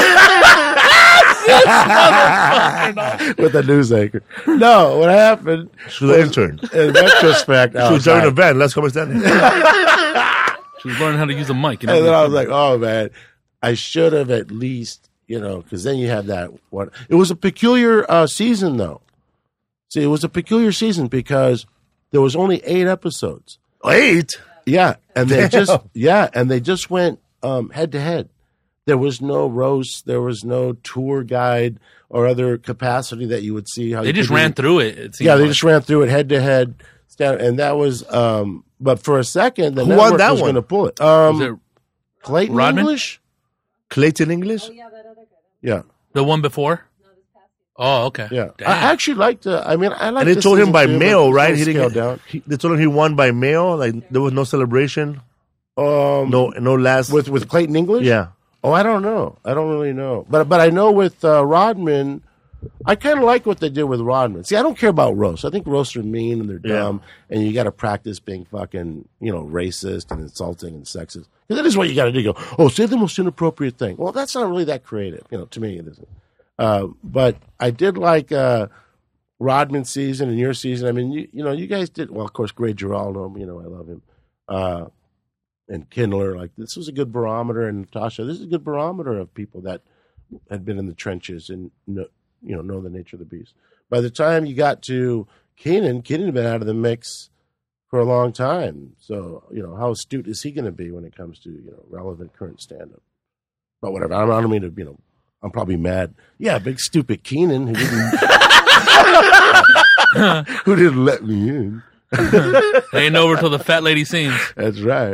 with a news anchor. No, what happened? She was an intern. In retrospect, She was during an event. Let's come standing. She was learning how to use a mic. You know? And then I was like, oh man, I should have at least, you know, because then you have that one. It was a peculiar uh, season, though. See, it was a peculiar season because there was only eight episodes. Eight? Yeah, and they Damn. just yeah, and they just went um, head to head. There was no roast, there was no tour guide or other capacity that you would see. How They you just could ran do- through it. it seemed Yeah, they like. just ran through it head to head, and that was. Um, but for a second, the Who won network that was one? going to pull it. Was Um, it Clayton Rodman? English. Clayton English? Yeah, the one before? Oh, okay. yeah. Damn. I actually liked. Uh, I mean, I liked. And they this told him season by too, mail, but right? it's He a didn't little get, scaled he, they told him he won by mail. Like there was no celebration. down. Um, No, no last. with with Clayton English. yeah. Oh, I don't know. I don't really know. But but I know with uh, Rodman, I kind of like what they did with Rodman. See, I don't care about roasts. I think roasts are mean and they're Yeah. dumb, and you got to practice being fucking, you know, racist and insulting and sexist. Because that is what you got to do. You go, oh, say the most inappropriate thing. Well, that's not really that creative. You know, to me, it isn't. Uh, but I did like uh, Rodman's season and your season. I mean, you, you know, you guys did, well, of course, Greg Giraldo, you know, I love him. Uh, and Kindler. Like, this was a good barometer, and Natasha, this is a good barometer of people that had been in the trenches and know, you know, know the nature of the beast. By the time you got to Keenan, Keenan had been out of the mix for a long time. So, you know, how astute is he going to be when it comes to, you know, relevant current stand-up? But whatever. I don't mean to, you know, I'm probably mad. Yeah, big stupid Keenan who didn't, who didn't let me in. Ain't over till the fat lady sings. That's right.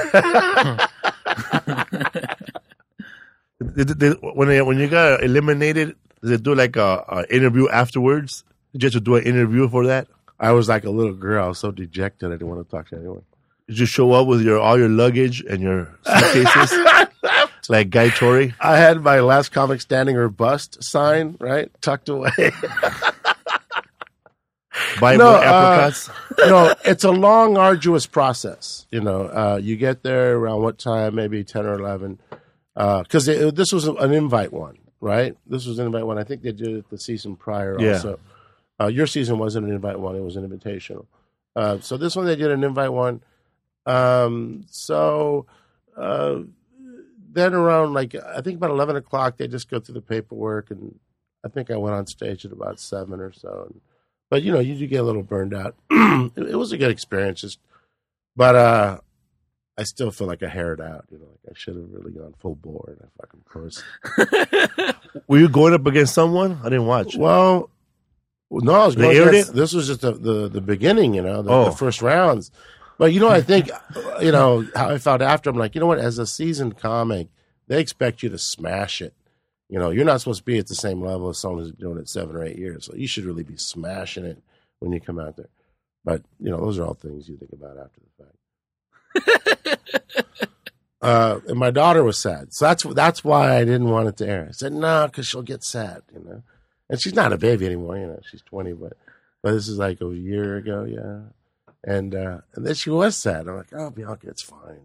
Did, did, when they, when you got eliminated, did they do like a, a interview afterwards? Did you have to do an interview for that? I was like a little girl. I was so dejected. I didn't want to talk to anyone. Did you show up with your all your luggage and your suitcases like Guy Torrey? I had my last comic standing or bust sign, right, tucked away. Buy No, more uh, apricots? No, it's a long, arduous process. You know, uh, you get there around what time? Maybe ten or eleven. Because uh, this was an invite one, right? This was an invite one. I think they did it the season prior Yeah. also. Uh, your season wasn't an invite one. It was an invitational. Uh, so this one, they did an invite one. Um, so uh, then around, like, I think about eleven o'clock, they just go through the paperwork. And I think I went on stage at about seven or so. And, but, you know, you do get a little burned out. it, it was a good experience. Just, but uh, I still feel like I haired out. You know, like I should have really gone full bore. And I fucking cursed. Were you going up against someone? I didn't watch. Well, no, I was They going aired against, it? this was just the, the, the beginning, you know, the, Oh. the first rounds. But, you know, I think, you know, how I felt after, I'm like, you know what, as a seasoned comic, they expect you to smash it. You know, you're not supposed to be at the same level as someone who's doing it seven or eight years. So you should really be smashing it when you come out there. But, you know, those are all things you think about after the fact. uh, and my daughter was sad. So that's that's why I didn't want it to air. I said, no, because she'll get sad, you know. And she's not a baby anymore, you know. She's twenty, but but this is like a year ago, yeah. And uh, and then she was sad. I'm like, oh, Bianca, it's fine.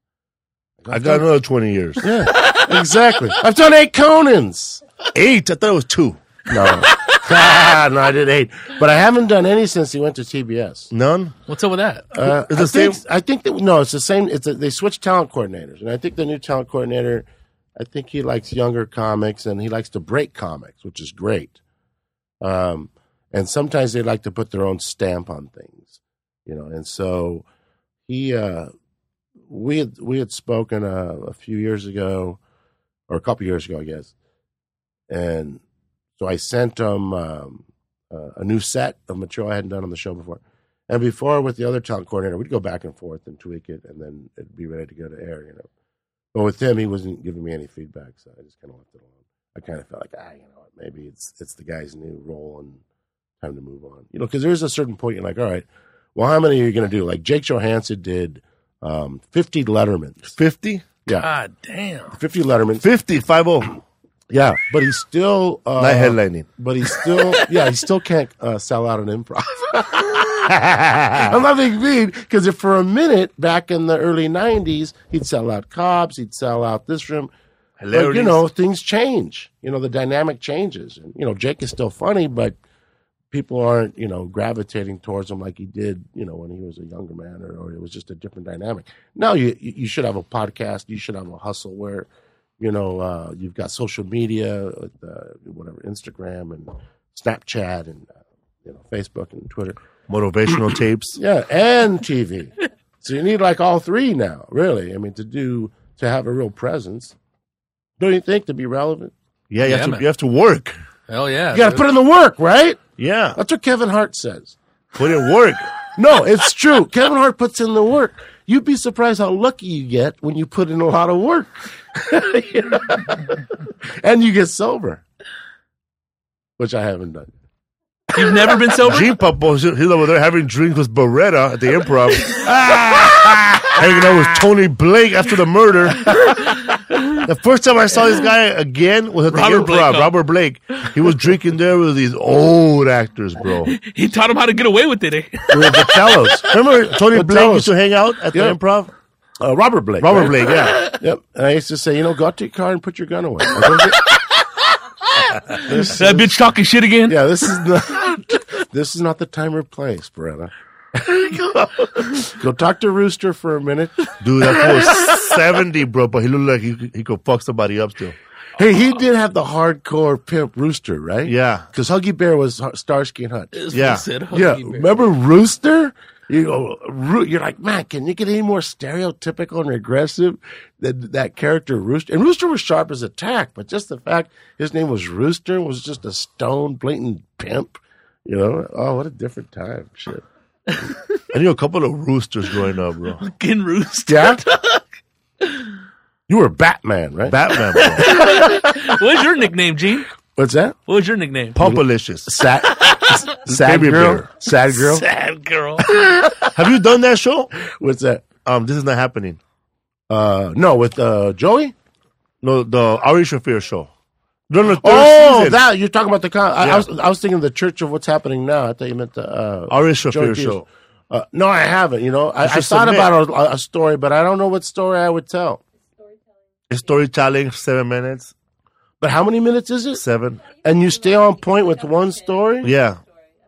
I got another twenty years. Yeah, exactly. I've done eight Conans. Eight? I thought it was two. No. Ah, no, I did eight. But I haven't done any since he went to T B S. None? What's up with that? Uh, It's I the think, same- I think that, no, it's the same. It's a, they switched talent coordinators. And I think the new talent coordinator, I think he likes younger comics and he likes to break comics, which is great. Um, and sometimes they like to put their own stamp on things, you know. And so he, uh, we had we had spoken uh, a few years ago, or a couple years ago, I guess. And so I sent him um, uh, a new set of material I hadn't done on the show before. And before, with the other talent coordinator, we'd go back and forth and tweak it, and then it'd be ready to go to air, you know. But with him, he wasn't giving me any feedback, so I just kind of left it alone. I kind of felt like, ah, you know what, maybe it's it's the guy's new role and time to move on. You know, because there's a certain point you're like, all right, well, how many are you going to do? Like Jake Johansson did um, fifty Lettermans. fifty? Yeah, God damn. fifty Lettermans. fifty, five oh. Yeah, but he still uh, Not headlining. But he still, yeah, he still can't uh, sell out an improv. I'm not being mean because if for a minute back in the early nineties, he'd sell out Cobb's, he'd sell out this room. But, you Hilarities. know, things change. You know, the dynamic changes. And, you know, Jake is still funny, but people aren't, you know, gravitating towards him like he did, you know, when he was a younger man or, or it was just a different dynamic. Now you you should have a podcast. You should have a hustle where, you know, uh, you've got social media, uh, whatever, Instagram and Snapchat and, uh, you know, Facebook and Twitter. Motivational tapes. Yeah, and T V. So you need like all three now, really. I mean, to do, to have a real presence. Don't you think, to be relevant? Yeah, you, Yeah, have, to, man. you have to work. Hell yeah. You got to put in the work, right? Yeah. That's what Kevin Hart says. Put in work. No, it's true. Kevin Hart puts in the work. You'd be surprised how lucky you get when you put in a lot of work. You know? And you get sober, which I haven't done. You've never been sober? Gene Papo, he's over there having drinks with Beretta at the Improv. Hanging out with Tony Blake after the murder. The first time I saw this guy again was at the Robert Improv. Blake, huh? Robert Blake. He was drinking there with these old actors, bro. With He taught him how to get away with it. Eh? the fellows. Remember Tony Blake Vitellos. used to hang out at the Yeah. Improv? Uh, Robert Blake. Robert right? Blake, yeah. Yep. And I used to say, you know, go out to your car and put your gun away. I go get- This That is- bitch talking shit again? yeah, this is not this is not the time or place, Beretta. Go talk to Rooster for a minute. Dude, that fool was seventy, bro, but he looked like he, he could fuck somebody up still. Hey, he did have the hardcore pimp Rooster, right? Yeah. Because Huggy Bear was Starsky and Hutch. That's what Yeah. I said, Huggy Yeah, Bear. remember Rooster? You know, Roo- you're like, man, can you get any more stereotypical and regressive than that character Rooster? And Rooster was sharp as a tack, but just the fact his name was Rooster was just a stone, blatant pimp. You know, oh, what a different time. Shit. I knew a couple of roosters growing up, bro. Fucking roost. Yeah? You were Batman, right? Batman, bro. What's your nickname, Gene? What's that? What was your nickname? Pumpalicious. Sad, sad Baby girl? bear. Sad girl? Sad girl. Have you done that show? What's that? Um, this is not happening. Uh, no, with uh, Joey? No, the Ari Shafir show. No, no, third Oh, season. that you're talking about the con- I, Yeah. I was I was thinking the Church of What's Happening Now. I thought you meant the uh, Ari Joey Shafir Diaz. show. Uh, no, I haven't. You know, I, You I should thought submit. about a, a story, but I don't know what story I would tell. It's storytelling, seven minutes, But how many minutes is it? seven. And you stay on point with one story? Yeah.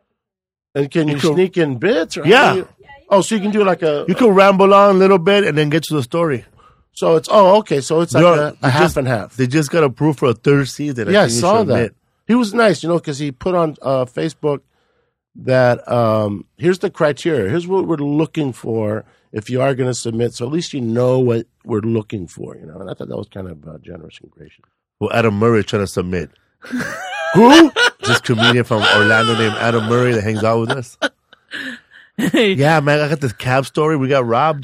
And can you, You could- sneak in bits? Or how Yeah. do you- oh, so you can do like a. You can ramble on a little bit and then get to the story. So it's oh okay. So it's like No, a, a they half just- and half. They just got approved for a third season. Yeah, I think you saw should that. admit. He was nice, you know, because he put on uh, Facebook that um, here's the criteria. Here's what we're looking for if you are going to submit. So at least you know what we're looking for, you know. And I thought that was kind of uh, generous and gracious. Well, Adam Murray trying to submit. Who? This comedian from Orlando named Adam Murray that hangs out with us. Hey, Yeah, man, I got this cab story. We got robbed.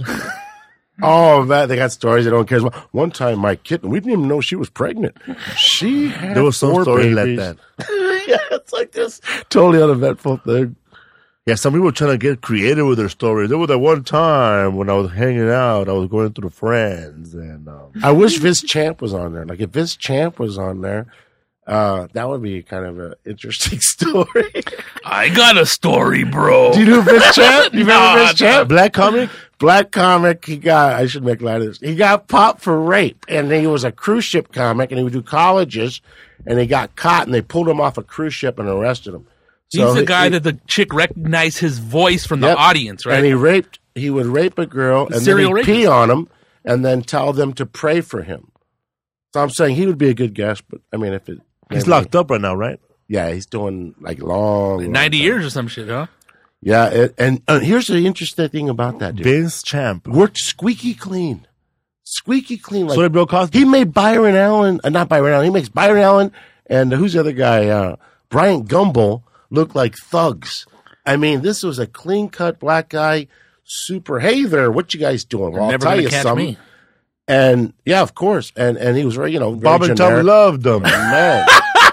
Oh, man, they got stories they don't care about. One time, my kitten, we didn't even know she was pregnant. She had There was some four story like babies. that. Yeah, it's like this totally uneventful thing. Yeah, some people trying to get creative with their stories. There was that one time when I was hanging out, I was going through the friends, and um, I wish Vince Champ was on there. Like if Vince Champ was on there, uh, that would be kind of an interesting story. I got a story, bro. Do you know Vince Champ? You remember Nah, Vince Champ? Black comic. Black comic. He got. I should make light of this. He got popped for rape, and he was a cruise ship comic, and he would do colleges, and he got caught, and they pulled him off a cruise ship and arrested him. He's So the he- guy he- that the chick recognized his voice from the Yep. audience, right? And he raped. He would rape a girl, and Serial then he'd pee rapist. on him, and then tell them to pray for him. So I'm saying he would be a good guest, but I mean, if it He's locked up right now, right? Yeah, he's doing like long, long ninety time. years or some shit, huh? Yeah, it, and uh, here's the interesting thing about that dude. Vince Champ. Worked squeaky clean, squeaky clean. Like So did Bill Cosby. he made Byron Allen, uh, not Byron Allen. He makes Byron Allen and uh, who's the other guy? Uh, Bryant Gumbel look like thugs. I mean, this was a clean cut black guy. Super. Hey there, what you guys doing? Well, I'll Never tell gonna you catch something. me. And yeah, of course. And and he was very, you know, very Bob and Tom generic. loved them. Man,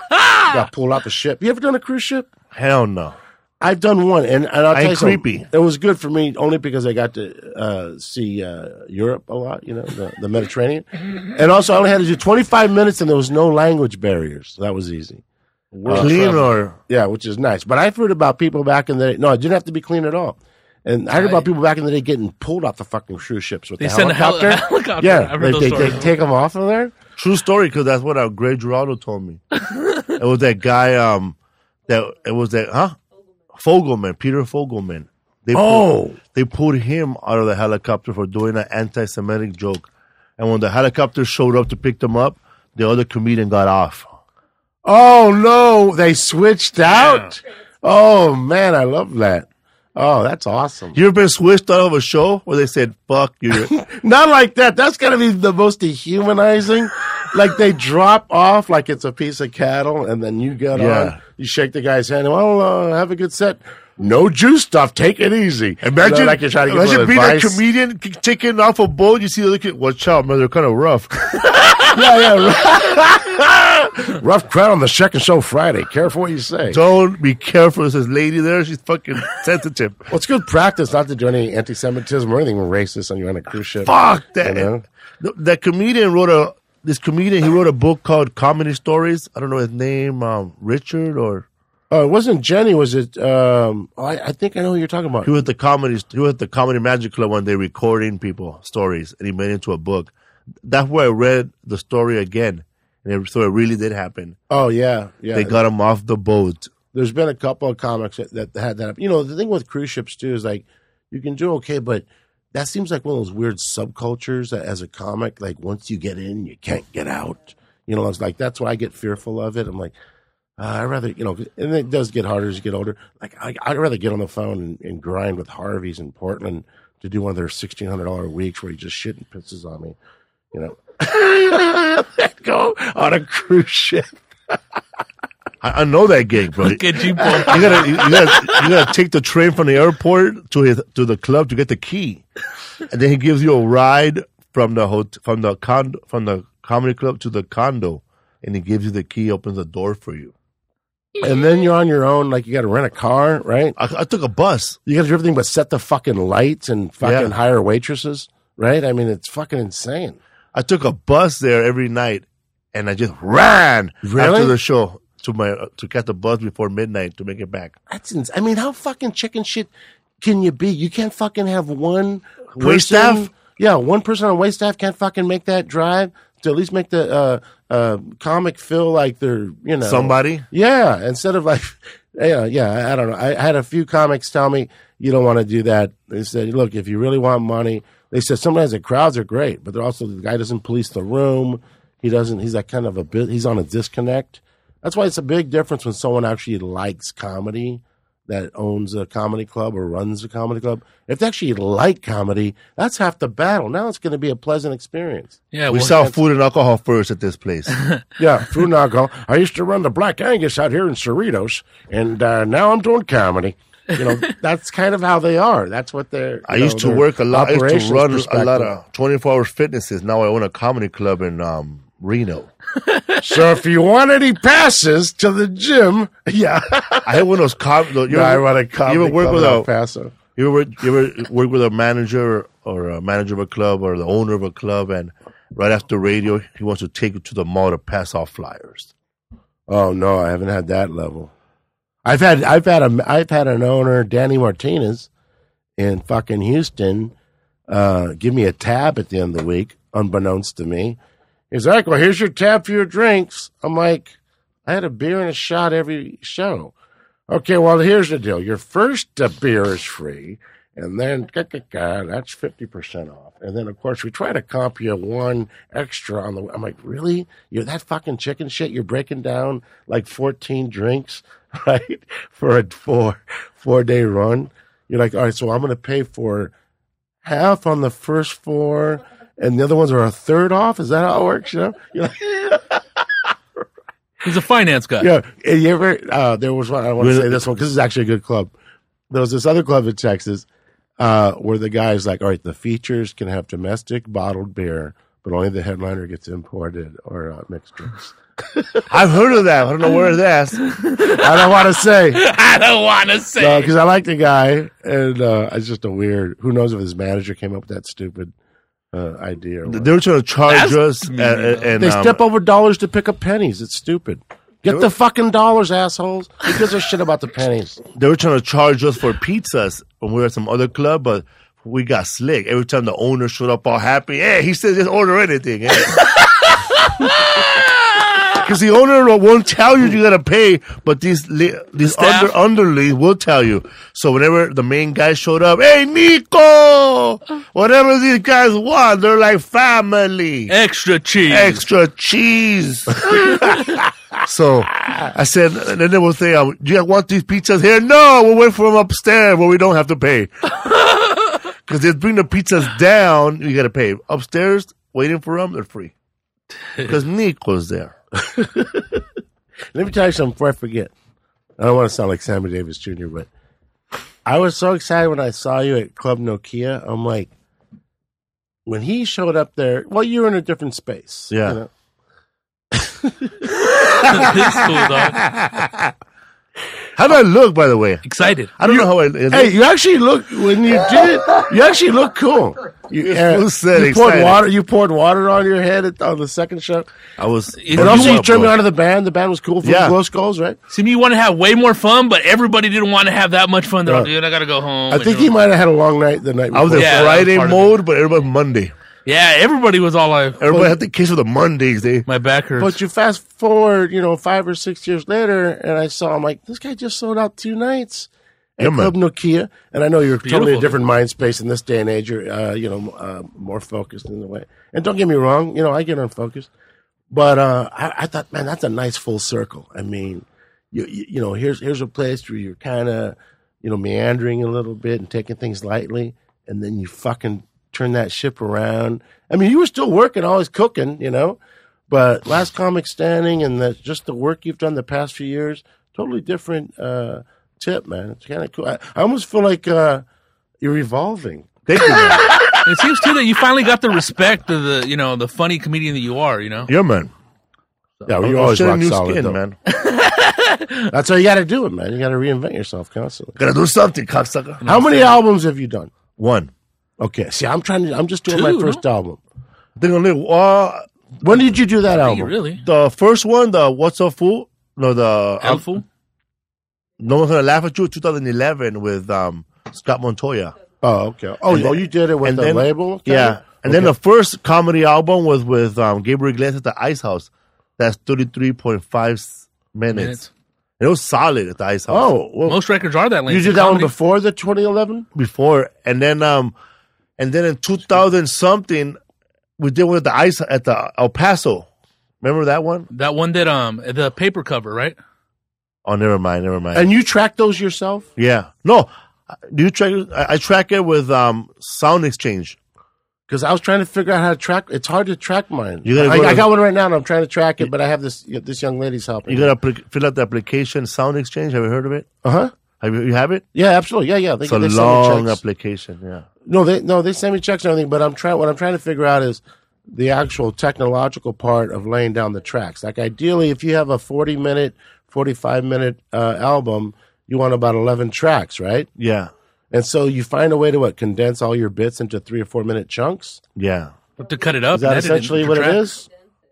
got pulled off the ship. You ever done a cruise ship? Hell no. I've done one, and, and I'll I tell you ain't something. creepy. It was good for me only because I got to uh, see uh, Europe a lot, you know, the, the Mediterranean, and also I only had to do twenty-five minutes, and there was no language barriers. So that was easy. Uh, Clean or Yeah, which is nice. But I've heard about people back in the day. No, it didn't have to be clean at all. And I heard about people back in the day getting pulled off the fucking cruise ships with They the send a hel- helicopter. helicopter. Yeah, I've heard they, those they, stories. they take them off of there. true story because that's what our great Geraldo told me. It was that guy. Um, that it was that huh? Fogelman, Peter Fogelman. They Oh. pulled, they pulled him out of the helicopter for doing an anti-Semitic joke, and when the helicopter showed up to pick them up, the other comedian got off. Oh no, they switched out. Oh man, I love that. Oh, that's awesome. You ever been switched out of a show where they said "fuck you"? Not like that. That's gotta be the most dehumanizing. Like they drop off like it's a piece of cattle, and then you get Yeah. on. You shake the guy's hand. Well, uh, have a good set. No juice stuff. Take it easy. Imagine, You know, like you're trying to give imagine them being advice. a comedian k- taking off a boat. You see the other kid. Watch out, man. They're kind of rough. Yeah, yeah. Rough crowd on the second show Friday. Careful what you say. Don't be careful. There's this lady there. She's fucking sensitive. Well, it's good practice not to do any anti-Semitism or anything racist when you're on a cruise ship. Fuck that. You know? Th- That comedian wrote a. This comedian he wrote a book called Comedy Stories. I don't know his name. Um, Richard or Oh, it wasn't Jenny, was it? Um, oh, I, I think I know who you're talking about. he was at the comedy. He was at the Comedy Magic Club one day recording people stories, and he made it into a book. That's where I read the story again, and it, so it really did happen. Oh, yeah. Yeah. They got him off the boat. There's been a couple of comics that, that had that. You know, the thing with cruise ships, too, is like you can do okay, but that seems like one of those weird subcultures that as a comic, like once you get in, you can't get out. You know, it's like, that's why I get fearful of it. I'm like, uh, I'd rather, you know, and it does get harder as you get older. Like, I, I'd rather get on the phone and, and grind with Harvey's in Portland to do one of their sixteen hundred dollars weeks where he just shit and pisses on me, you know. Go on a cruise ship. I, I know that gig, bro. Look at you, boy. You gotta, you, you gotta, you gotta take the train from the airport to his, to the club to get the key, and then he gives you a ride from the hot, from the condo, from the comedy club to the condo, and he gives you the key, opens the door for you. And then you're on your own, like you got to rent a car, right? I, I took a bus. You got to do everything but set the fucking lights and fucking Yeah. hire waitresses, right? I mean, it's fucking insane. I took a bus there every night, and I just ran Really? after the show to my uh, to catch the bus before midnight to make it back. That's ins- I mean, how fucking chicken shit can you be? You can't fucking have one Wait person- staff? Yeah, one person on wait staff can't fucking make that drive to at least make the uh, uh, comic feel like they're, you know. Somebody? Yeah, instead of like, yeah, yeah, I, I don't know. I, I had a few comics tell me, you don't want to do that. They said, look, if you really want money, they said sometimes the crowds are great, but they're also, the guy doesn't police the room. He doesn't, he's like kind of a bit, he's on a disconnect. That's why it's a big difference when someone actually likes comedy, that owns a comedy club or runs a comedy club. If they actually like comedy, that's half the battle. Now it's going to be a pleasant experience. Yeah, We well, sell food and alcohol first at this place. Yeah, food and alcohol. I used to run the Black Angus out here in Cerritos, and uh, now I'm doing comedy. You know, that's kind of how they are. That's what they're. I you used know, to their work a lot. I used to operations run a perspective. lot of twenty-four hour fitnesses. Now I own a comedy club in um, Reno. So if you want any passes to the gym, yeah. I had one of those com- you, No, I ever, run a comedy you ever work club with in El a Paso. you ever, you ever work with a manager or a manager of a club or the owner of a club, and right after radio he wants to take you to the mall to pass off flyers. Oh no, I haven't had that level. I've had I've had a I've had an owner, Danny Martinez, in fucking Houston, uh, give me a tab at the end of the week, unbeknownst to me. He's like, "Well, here's your tab for your drinks." I'm like, "I had a beer and a shot every show." Okay, well, here's the deal: your first uh, beer is free, and then that's fifty percent off. And then, of course, we try to comp you one extra on the. I'm like, really? You're that fucking chicken shit? You're breaking down like fourteen drinks, right, for a four four day run. You're like, all right, so I'm going to pay for half on the first four, and the other ones are a third off. Is that how it works? You know? You're like, he's a finance guy. yeah. And you ever? Uh, there was one. I don't want to say this one because it's actually a good club. There was this other club in Texas uh, where the guy's like, all right, the features can have domestic bottled beer, but only the headliner gets imported or uh, mixed drinks. I've heard of that. I don't know where that's. I don't want to say I don't want to say. because I like the guy, and uh, it's just a weird. Who knows if his manager came up with that stupid uh, idea? Or what. They were trying to charge That's us, and, mean, and, and, They um, step over dollars to pick up pennies. It's stupid. Get the fucking dollars, assholes. Who gives a shit about the pennies? they were trying to charge us for pizzas when we were at some other club, but we got slick. Every time the owner showed up all happy, hey, he said just order anything. Because the owner won't tell you you gotta pay, but these li- these staff? under underlings will tell you. So whenever the main guy showed up, hey Nico, whatever these guys want, they're like family. Extra cheese. Extra cheese. So I said, and then they will say, um, "Do you want these pizzas here?" No, we'll wait for them upstairs where we don't have to pay. Because they bring the pizzas down, you got to pay. Upstairs, waiting for them, they're free. Because Nico's there. Let me tell you something before I forget. I don't want to sound like Sammy Davis Junior, but I was so excited when I saw you at Club Nokia. I'm like, when he showed up there, well, you were in a different space. Yeah. You know? It's cool, dog. How do I look, by the way? Excited. I don't know how I look. Hey, you actually look when you did it. You actually look cool. You, uh, Who said you poured excited? water. You poured water on your head at, on the second show, I was. And and also you you want- turned me on to the band. The band was cool for Yeah. the Glow Skulls, right? See, you want to have way more fun, but everybody didn't want to have that much fun. They're like, Yeah. dude, I got to go home. I And think you're he might have had a long night the night I was before. in Yeah, that was Friday part of mode, but everybody Monday. Yeah, everybody was all like, Everybody had the case of the Mondays. They my back hurts. But you fast forward, you know, five or six years later, and I saw, I'm like, this guy just sold out two nights. and Yeah, Club man. Nokia. And I know you're totally Beautiful. a different mind space in this day and age. You're, uh, you know, uh, more focused in a way. And don't get me wrong, you know, I get unfocused. But uh, I, I thought, man, that's a nice full circle. I mean, you, you, you know, here's here's a place where you're kind of, you know, meandering a little bit and taking things lightly, and then you fucking turn that ship around. I mean, you were still working, always cooking, you know, but Last Comic Standing and the, just the work you've done the past few years, totally different uh, tip, man. It's kind of cool. I, I almost feel like uh, you're evolving. Thank you, man. It seems too that you finally got the respect of the, you know, the funny comedian that you are. You know. Yeah, man. Yeah, well, I'm you're always shedding rock new solid, skin, though. man. That's how you got to do it, man. You got to reinvent yourself constantly. Gotta do something, cocksucker. How many albums have you done? One. Okay, see, I'm trying to. I'm just doing Two, my first no? album. I think only uh, When did you do that Hey, album? really? the first one, the What's Up Fool? No, the um, Helpful. No One's Gonna Laugh at You, twenty eleven with um, Scott Montoya. Oh, okay. Oh, And oh, then- you did it with and the then- label. kinda? Yeah. And then Okay. the first comedy album was with um, Gabriel Iglesias at the Ice House. That's thirty-three point five minutes. Minutes. It was solid at the Ice House. Oh, well, Most records are that length. you did in that one comedy. before the twenty eleven. Before. And then um, and then in two thousand something, we did one at the Ice at the El Paso. Remember that one? That one that um the paper cover, right? Oh, never mind, never mind. And you track those yourself? yeah. No. Do you track I, I track it with um, Sound Exchange. Because I was trying to figure out how to track. It's hard to track mine. You gotta I, go I to- got one right now, and I'm trying to track it, but I have this this young lady's helping. You gotta pl- fill out the application, Sound Exchange. Have you heard of it? Uh huh. Have you, you have it? Yeah, absolutely. Yeah, yeah. They, It's a they send me long checks. application. Yeah. No, they no, they send me checks and everything. But I'm trying. What I'm trying to figure out is the actual technological part of laying down the tracks. Like ideally, if you have a forty minute, forty-five minute uh, album, you want about eleven tracks, right? Yeah. And so you find a way to what condense all your bits into three or four minute chunks. Yeah. But to cut it up. Is that and edit it essentially into what it tracks. is?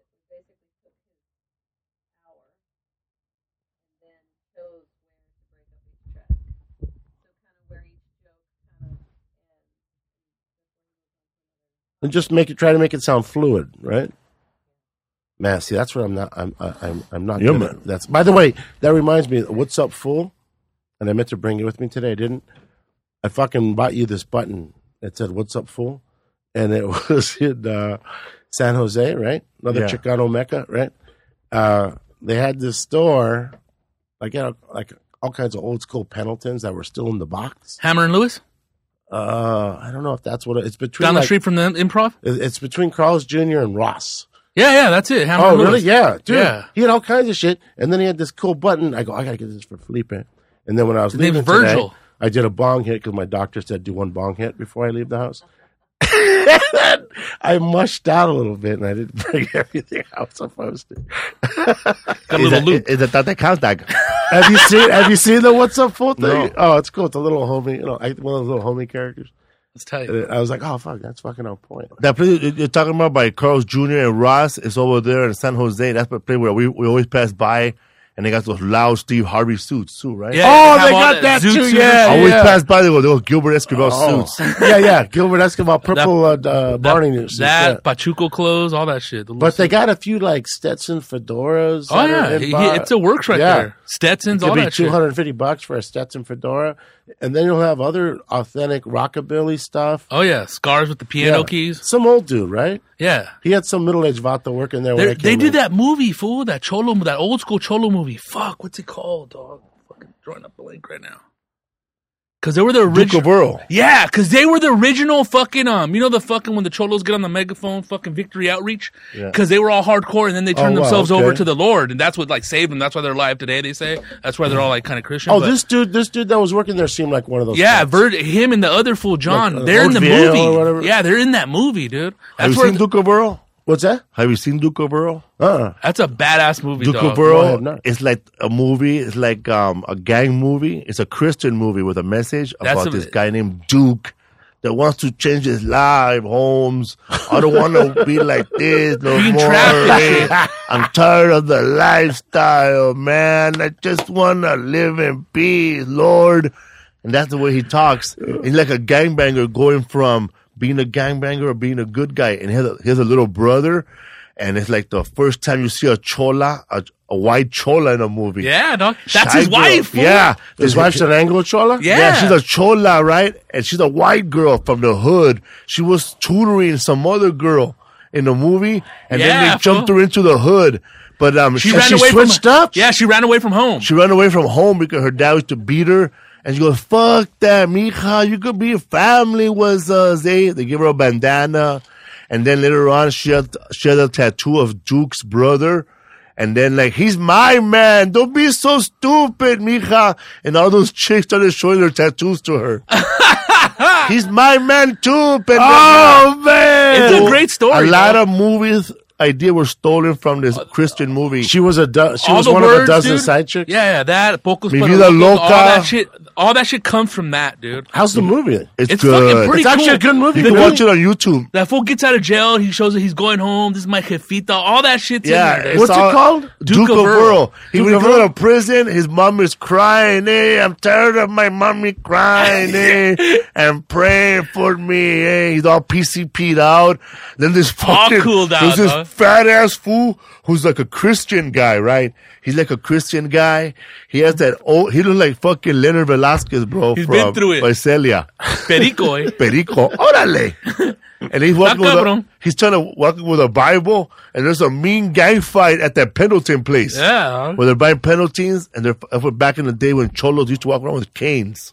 And just make it try to make it sound fluid, right? Man, see, that's what I'm not. I'm. I- I'm. I'm not. Yeah, good man. at. That's. By the way, that reminds me. What's up, fool? And I meant to bring it with me today. I didn't. I fucking bought you this button that said "What's up, fool," and it was in uh, San Jose, right? Another Yeah. Chicano mecca, right? Uh, they had this store, like you know, like all kinds of old school Pendletons that were still in the box. Hammer and Lewis Uh, I don't know if that's what it, it's between. down the like- street from the Improv. it- It's between Carl's Junior and Ross. Yeah, yeah, that's it. Hammer Oh, and really? Lewis. Yeah, dude. Yeah. He had all kinds of shit, and then he had this cool button. I go, I gotta get this for Felipe. And then when I was His name's leaving today, Virgil. I did a bong hit because my doctor said do one bong hit before I leave the house. I mushed out a little bit, and I didn't bring everything I was supposed to. Got a Is little that, loop. is that Tate Countag? Have you seen? Have you seen the What's Up Fool thing? No. Oh, it's cool. It's a little homie. You know, I, one of those little homie characters. It's tight. And I was like, oh fuck, that's fucking on point. That place you're talking about by Carl's Junior and Ross is over there in San Jose. That's the place where we, we always pass by, and they got those loud Steve Harvey suits too, right? Yeah, Oh, have they all got that zoot too, suit yeah. and Always yeah. pass by, they go, they go Gilbert Escobar Oh. suits. yeah, yeah. Gilbert Escobar, purple uh, uh, Barney news. That yeah. Pachuco clothes, all that shit. The But they got a few like Stetson fedoras. oh that are yeah, in he, bar- he- it's a works right Yeah. there. Stetsons, It could all be that two shit. hundred and fifty bucks for a Stetson fedora, and then you'll have other authentic rockabilly stuff. Oh yeah, scars with the piano Yeah. keys. Some old dude, right? Yeah, He had some middle aged vato working there. When They're- I they came did in. that movie, fool. That cholo, that old school cholo movie. Fuck, what's it called, dog? Fucking drawing up a blank right now. Because they were the Duke original. of Earl. Yeah, because they were the original fucking um. You know the fucking when the cholos get on the megaphone, fucking victory outreach. Yeah. Because they were all hardcore, and then they turned Oh, wow, themselves okay. over to the Lord, and that's what like saved them. That's why they're alive today. They say that's why they're all like kind of Christian. Oh, but- this dude, this dude that was working there seemed like one of those. Yeah, cats. Vir- him and the other fool, John. Like, uh, they're in the Oatville movie. or whatever. Yeah, they're in that movie, dude. Have That's you where. seen Duke of Earl? What's that? Have you seen Duke of Earl? Uh, that's a badass movie, Duke dog. of No, I Earl have not. is like a movie. It's like um, a gang movie. It's a Christian movie with a message That's about a- this guy named Duke that wants to change his life, Holmes. I don't want to be like this no Being more. trapped and shit. I'm tired of the lifestyle, man. I just want to live in peace, Lord. And that's the way he talks. He's like a gangbanger going from being a gangbanger or being a good guy. And he has a, he has a little brother. And it's like the first time you see a chola, a, a white chola in a movie. Yeah, dog. That's Shy his girl. wife. fool. Yeah. His wife's an Anglo Chola? Yeah. Yeah, she's a chola, right? And she's a white girl from the hood. She was tutoring some other girl in the movie, and Yeah, then they jumped fool. her into the hood. But um, She she, ran she away switched from up. Yeah, she ran away from home. She ran away from home because her dad used to beat her. And she goes, fuck that, mija. You could be a family with us. They, they give her a bandana. And then later on, she had, she had a tattoo of Duke's brother. And then, like, he's my man. Don't be so stupid, mija. And all those chicks started showing their tattoos to her. He's my man, too, pendeja. Oh, man. It's a great story. A lot dog. of movies idea were stolen from this Christian movie. She was a do- she All was the one of a words, dozen dude. side chicks. Yeah, yeah, that Pocos Mi para vida Locos, loca. all that shit. All that shit comes from that, dude. How's the movie? It's, It's good. fucking pretty It's actually cool. a good movie. You The can dude- watch it on YouTube. That fool gets out of jail. He shows that he's going home. This is my jefita. All that shit's Yeah, in there. it's What's it all- called? Duke, Duke of of Earl. Earl. He Duke when of he goes Earl? to prison, his mom is crying. Hey, I'm tired of my mommy crying. Hey, and praying for me. Hey, he's all P C P'd out. Then this fucking cooled out, there's this huh? fat ass fool who's like a Christian guy, right? He's like a Christian guy. He has that old. He looks like fucking Leonard Velasquez, bro. He's from been through it. Visalia. Perico, eh? Perico. Órale. And he's walking with a, cabrón. he's trying to walk with a Bible, and there's a mean gang fight at that Pendleton place. Yeah. Where they're buying Pendletons, and they're for back in the day when cholos used to walk around with canes.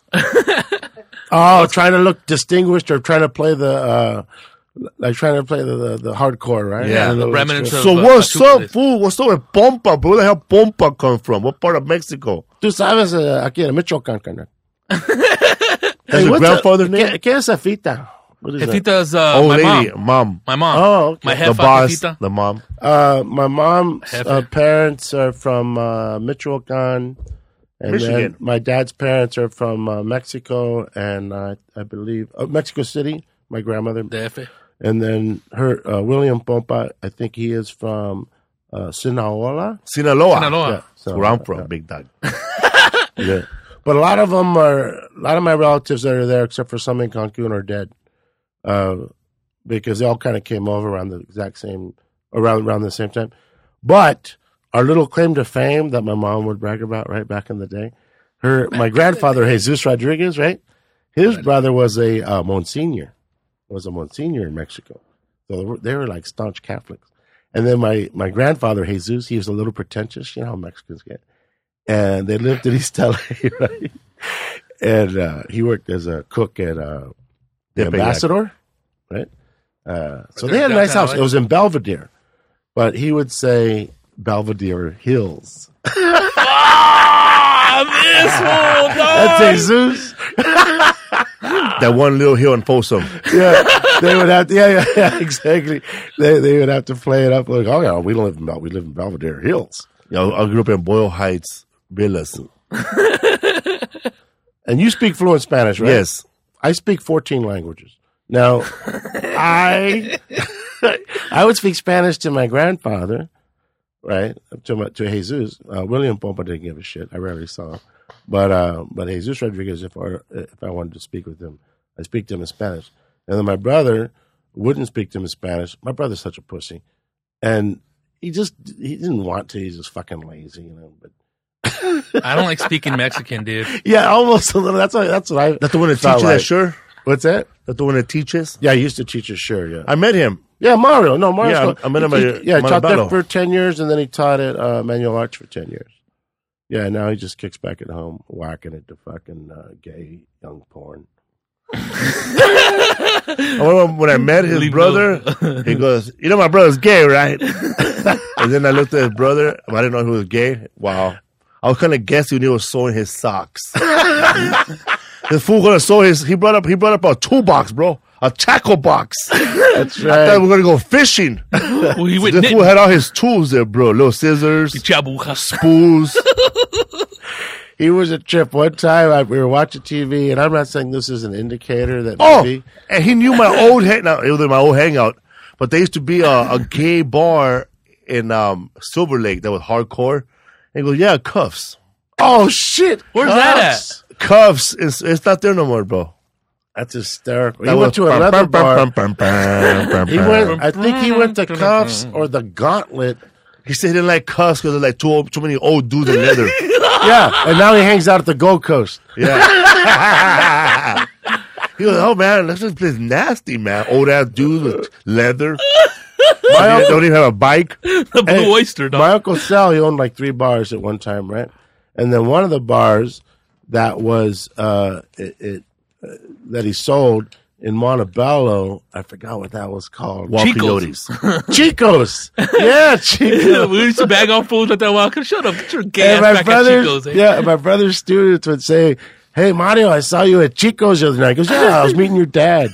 Oh, trying to look distinguished or trying to play the, uh, like trying to play the, the, the hardcore, right? Yeah. I don't know The what's remnants good. of- So uh, what's Pachuca. up, fool? What's up with Pompa? Where the hell Pompa come from? What part of Mexico? Tú sabes, uh, aquí en Michoacán, carnal. That's your what's grandfather's a- name? ¿Qué, ¿Qué es Jefita? What is that? Jefita's uh, Old my lady, mom. mom. My mom. Oh, okay. My The jefa, boss, Jefita. the mom. Uh, my mom's uh, Jefe. parents are from uh, Michoacán, and Michigan. then my dad's parents are from uh, Mexico, and uh, I believe uh, Mexico City. My grandmother, D F. and then her uh, William Pompa. I think he is from uh, Sinaloa. Sinaloa. Sinaloa. Yeah, That's where I'm yeah. from, big dog. Yeah, but a lot of them are a lot of my relatives that are there, except for some in Cancun, are dead, uh, because they all kind of came over around the exact same around around the same time. But our little claim to fame that my mom would brag about, right back in the day, her my grandfather Jesus Rodriguez, right, his brother was a uh, Monsignor, was a Monsignor in Mexico, so they were, they were like staunch Catholics. And then my my grandfather Jesus, he was a little pretentious, you know how Mexicans get. And they lived in East L A, right? And uh, he worked as a cook at uh, the Tepeyac. Ambassador, right? Uh, so Right they had a there in nice house. downtown It was in Belvedere, but he would say Belvedere Hills. Ah, this fool, dog. That's Jesus. That one little hill in Folsom. Yeah, they would have. To, yeah, yeah, yeah, exactly. They they would have to play it up like, oh yeah, we don't live in Bel- we live in Belvedere Hills. You know, I grew up in Boyle Heights Villas. And you speak fluent Spanish, right? Yes. I speak fourteen languages. Now, I I would speak Spanish to my grandfather, right? To my, to Jesus. Uh, William Pompa didn't give a shit. I rarely saw him, but uh, but Jesus Rodriguez, if I, if I wanted to speak with him, I speak to him in Spanish. And then my brother wouldn't speak to him in Spanish. My brother's such a pussy, and he just he didn't want to. He's just fucking lazy, you know. But I don't like speaking Mexican, dude. yeah, almost a little. That's what that's what I. That's the one that felt teaches that like. sure? What's that? That's the one that teaches? Yeah, I used to teach us. Sure, yeah. I met him. Yeah, Mario. No, Mario. Yeah, I met him at Yeah, he taught there Montebello. for ten years, and then he taught at uh, Manual Arts for ten years. Yeah, now he just kicks back at home, whacking it to fucking uh, gay young porn. I remember when I met his Leave brother, he goes, you know my brother's gay, right? And then I looked at his brother. I didn't know he was gay. Wow. I was kind of guessing when he was sewing his socks. This fool gonna sew his, he brought up, he brought up a toolbox, bro. A tackle box. That's I thought right. we were gonna go fishing. Well, he went This knit- fool had all his tools there, bro. Little scissors, Chabujas. spools. He was a trip. One time I, we were watching T V, and I'm not saying this is an indicator that Oh, maybe. and he knew my old hang. Now it was my old hangout, but there used to be a, a gay bar in um, Silver Lake that was hardcore. And he goes, "Yeah, Cuffs, Oh shit! Where's that Cuffs. Cuffs. It's it's not there no more, bro." That's hysterical. He That went was to a bum, leather bum, bum, bar. bum, bum, bum, He bum. went. I think he went to Cuffs or the Gauntlet He said he didn't like cuss because there's like too old, too many old dudes in leather. Yeah, and now he hangs out at the Gold Coast. Yeah. He goes, oh man, this place nasty, man. Old ass dudes with leather. My uncle don't even have a bike. The Blue Hey, Oyster, dog. My Uncle Sal, he owned like three bars at one time, right? And then one of the bars that was uh, it, it uh, that he sold in Montebello, I forgot what that was called. Wild Chico's. Coyotes. Chico's. Yeah, Chico's. We used to bag on fools like that. Well, shut up. Get your gay And ass my back at brother's, Chico's. Eh? yeah, my brother's students would say, "Hey Mario, I saw you at Chico's the other night." He goes, "Yeah, I was meeting your dad."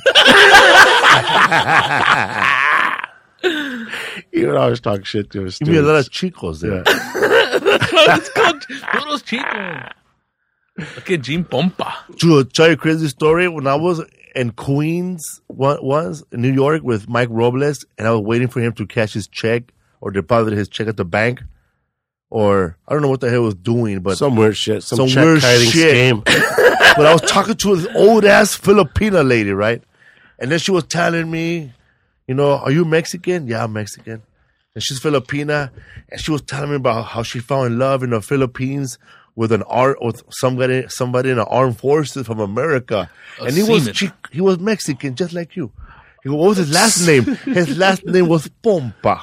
He would always talk shit to his Give me a lot students. of chicos there. It's called Puros Chicos. Look at Jim Pompa. To tell you a crazy story, when I was in Queens one- once in New York with Mike Robles, and I was waiting for him to cash his check or deposit his check at the bank, or I don't know what the hell he was doing, but Some weird shit, some, Some check weird kiting shit. scheme. but I was talking to this old ass Filipina lady, right? And then she was telling me, you know, are you Mexican? Yeah, I'm Mexican. And she's Filipina, and she was telling me about how she fell in love in the Philippines with an art with somebody somebody in the armed forces from America, A and he was seaman. chi- he was Mexican just like you. He goes, what was his last name? His last name was Pompa.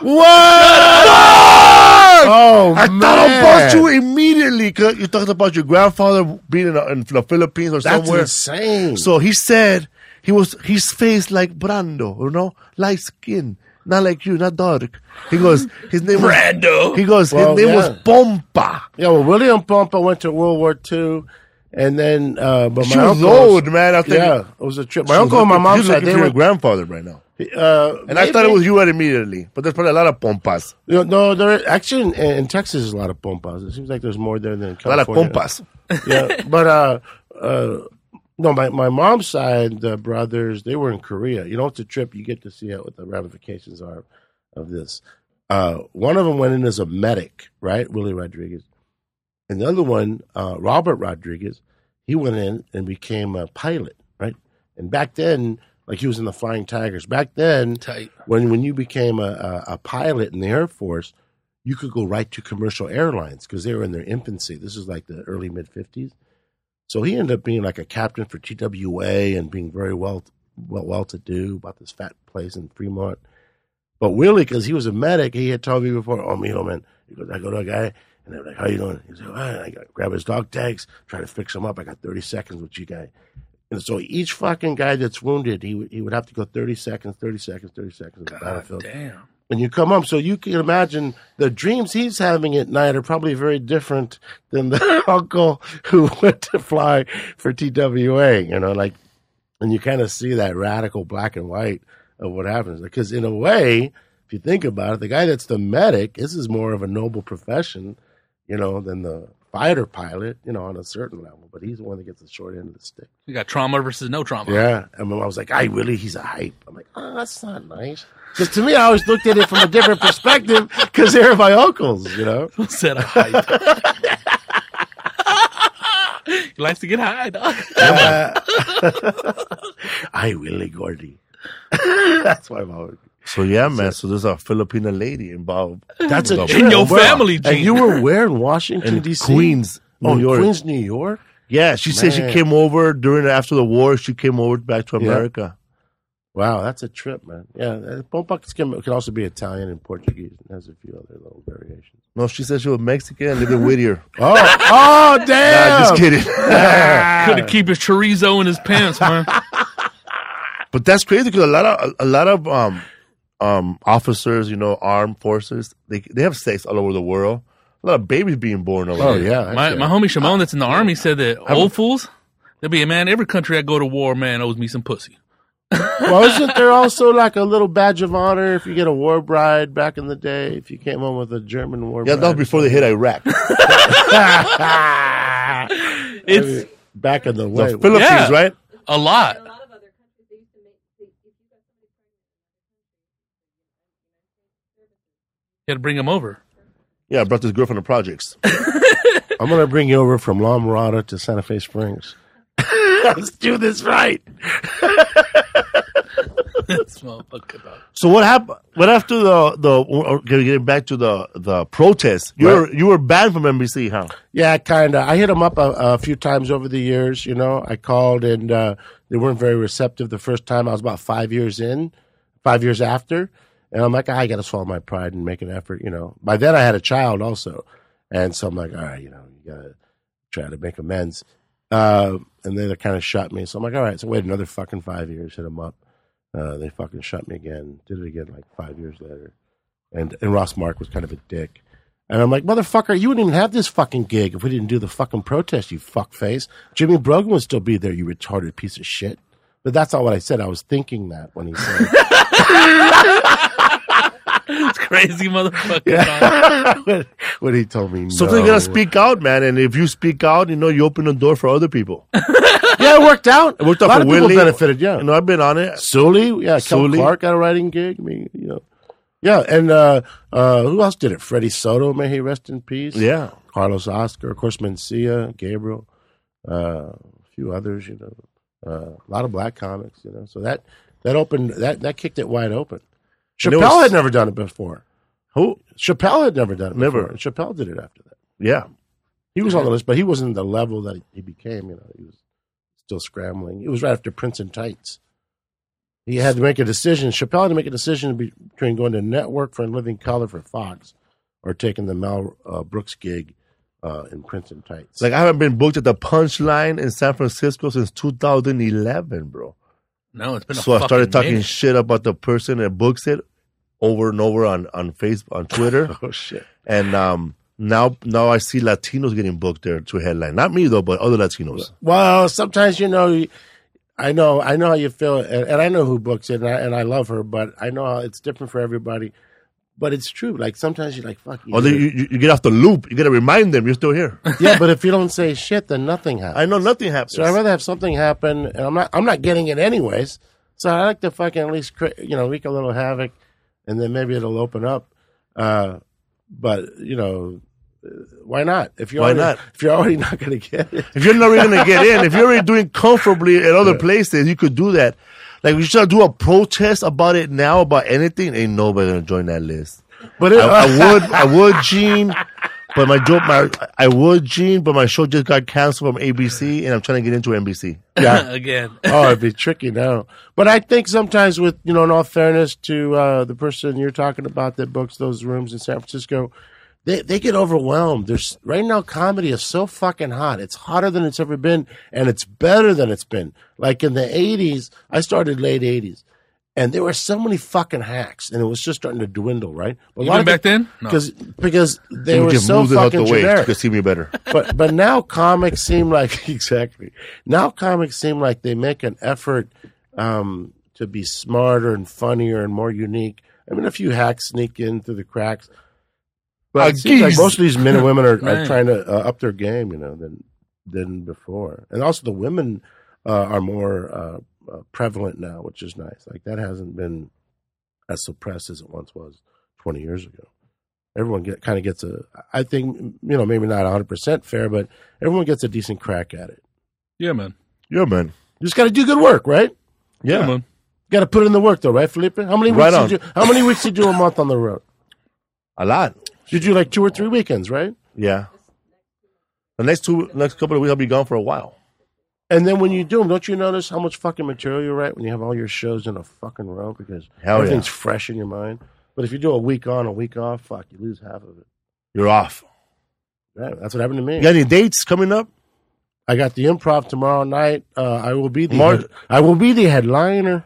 Oh, I man. thought about you immediately because you talked about your grandfather being in, in the Philippines or That's somewhere. insane. So he said he was his face like Brando, you know, light skin, not like you, not dark. He goes, his name was Brando. He goes, Well, his name was yeah. Pompa. Yeah, well, William Pompa went to World War Two, and then, uh, but She my was uncle, old, man. I think yeah, it was a trip. My uncle and my mom He's side, looking they for your were, grandfather right now. uh, And I thought it was you right immediately, but there's probably a lot of Pompas, You know, no, there actually in, in Texas is a lot of Pompas. It seems like there's more there than in a lot of California. Pompas. Yeah, but uh, uh, no, my my mom's side, the brothers, they were in Korea. You know, it's a trip. You get to see what the ramifications are of this. Uh, one of them went in as a medic, right, Willie Rodriguez, and the other one, uh, Robert Rodriguez, he went in and became a pilot, right? And back then, like he was in the Flying Tigers. Back then, Tight. when when you became a, a, a pilot in the Air Force, you could go right to commercial airlines because they were in their infancy. This is like the early mid fifties. So he ended up being like a captain for T W A and being very well well well to do about this fat place in Fremont. But Willie, because he was a medic, he had told me before, "Oh, mijo, man," he goes, "I go to a guy and they're like, 'How you doing?' He's like, "Ah," I got grab his dog tags, try to fix him up. I got thirty seconds with you guy." And so each fucking guy that's wounded, he would he would have to go thirty seconds, thirty seconds, thirty seconds on the battlefield. Damn. And you come up, so you can imagine the dreams he's having at night are probably very different than the uncle who went to fly for T W A, you know, like, and you kind of see that radical black and white of what happens. Because in a way, if you think about it, the guy that's the medic, this is more of a noble profession, you know, than the fighter pilot, you know, on a certain level. But he's the one that gets the short end of the stick. You got trauma versus no trauma. Yeah. And my mom was like, "I really, he's a hype." I'm like, "Oh, that's not nice." Because to me, I always looked at it from a different perspective because they're my uncles, you know? Said a hype. He likes to get high, dog. I really Gordy. That's why mom. So yeah, man. So there's a Filipina lady involved. That's a In trip. your Well, family, And Gene. you were where in Washington, in D C? Queens, New Oh, in York. Queens, New York? Yeah, she said she Man. came over during after the war. She came over back to Yeah. America. Wow, that's a trip, man. Yeah, uh, Pompa can, can also be Italian and Portuguese. It has a few other little variations. No, she said she was Mexican and lived in Whittier. Oh, oh, damn! Nah, just kidding. Couldn't keep his chorizo in his pants, man. But that's crazy because a lot of a, a lot of um um officers, you know, armed forces, they they have sex all over the world. A lot of babies being born over Oh, there. yeah. My that's my it. homie Shimon that's in the army said that old fools, they'll be a man, every country I go to war, man, owes me some pussy. Well, isn't there also like a little badge of honor if you get a war bride back in the day? If you came home with a German war Yeah, bride? that was before they hit Iraq. It's back in the way. The Philippines, Yeah. right? a lot. A lot of other countries, they used to make, they, if you got somebody pregnant, You had to bring him over. Yeah, I brought this girl from the projects. I'm going to bring you over from La Mirada to Santa Fe Springs. Let's do this right. This motherfucker, dog. So what happened? What after the the? Okay, getting back to the the protest. You were Right. you were banned from N B C, huh? Yeah, kind of. I hit them up a, a few times over the years. You know, I called and uh, they weren't very receptive the first time. I was about five years in, five years after, and I'm like, ah, I got to swallow my pride and make an effort. You know, by then I had a child also, and so I'm like, all right, you know, you got to try to make amends. Uh, and then they kind of shut me. So I'm like, all right, so wait another fucking five years, hit them up. Uh, they fucking shut me again. Did it again like five years later. And and Ross Mark was kind of a dick. And I'm like, motherfucker, you wouldn't even have this fucking gig if we didn't do the fucking protest, you fuckface. Jimmy Brogan would still be there, you retarded piece of shit. But that's not what I said. I was thinking that when he said It's crazy, motherfucker. dog. yeah. when, when he told me So no. you gotta speak out, man. And if you speak out, you know, you open the door for other people. Yeah, it worked out. It worked A out lot for of people Willie. benefited, yeah. You know, I've been on it. Sully, yeah, Kel Sully. Clark got a writing gig. I mean, you know. Yeah, and uh, uh, who else did it? Freddie Soto, may he rest in peace. Yeah. Carlos Oscar, of course, Mencia, Gabriel, uh, a few others, you know. Uh, a lot of black comics, you know. So that that opened that that kicked it wide open. And it Chappelle was- had never done it before. Who? Chappelle had never done it Never. before. And Chappelle did it after that. Yeah. He was on the list, but he wasn't the level that he became, you know. He was still scrambling. It was right after Prince and Tights. He had to make a decision. Chappelle had to make a decision between going to Network for Living Color for Fox or taking the Mel uh, Brooks gig uh, in Prince and Tights. Like I haven't been booked at the Punchline in San Francisco since two thousand eleven, bro. No, it's been a So I started fucking talking minute. shit about the person that books it over and over on on Facebook, on Twitter, oh, shit. and um, now now I see Latinos getting booked there to headline. Not me though, but other Latinos. Well, sometimes, you know, I know I know how you feel, and, and I know who books it, and I, and I love her, but I know how it's different for everybody. But it's true. Like, sometimes you're like, fuck you. Or they, you, you you get off the loop. You got to remind them you're still here. Yeah, but if you don't say shit, then nothing happens. I know nothing happens. So I'd rather have something happen, and I'm not I'm not getting it anyways. So I like to fucking at least cre- you know wreak a little havoc, and then maybe it'll open up. Uh, but you know, uh, why not? If you're Why already, not? If you're already not going to get it, If you're never going to get in, if you're already doing comfortably at other places, you could do that. Like, we should do a protest about it now, about anything. Ain't nobody going to join that list. but it, I, I would, I would, Gene, but my joke, my, I would, Gene, but my show just got canceled from A B C, and I'm trying to get into N B C. yeah. Again. Oh, it'd be tricky now. But I think sometimes, with you know, in all fairness to uh, the person you're talking about that books those rooms in San Francisco, they they get overwhelmed. There's right now, comedy is so fucking hot. It's hotter than it's ever been, and it's better than it's been. Like in the eighties, I started late eighties, and there were so many fucking hacks, and it was just starting to dwindle, right? But a Even back then? No. because because they Let me were just so move it out fucking the way. You generic can see me better. but but now comics seem like exactly now comics seem like they make an effort um, to be smarter and funnier and more unique. I mean, a few hacks sneak in through the cracks, but Ah, it seems like geez. most of these men and women are, are Man. trying to uh, up their game, you know, than than before. And also, the women uh, are more uh, uh, prevalent now, which is nice. Like that hasn't been as suppressed as it once was twenty years ago. Everyone get, kind of gets a, I think, you know, maybe not one hundred percent fair, but everyone gets a decent crack at it. Yeah, man. Yeah, man. You just got to do good work, right? Yeah. Yeah, man. Got to put in the work, though, right, Felipe? How many Right weeks on. did you? How many weeks did you do a month on the road? A lot. You do like two or three weekends, right? Yeah. The next two, next couple of weeks, I'll be gone for a while. And then when you do them, don't you notice how much fucking material you write when you have all your shows in a fucking row because Hell yeah. everything's fresh in your mind? But if you do a week on, a week off, fuck, you lose half of it. You're off. Right? That's what happened to me. You got any dates coming up? I got the Improv tomorrow night. Uh, I will be the Mar- head- I will be the headliner.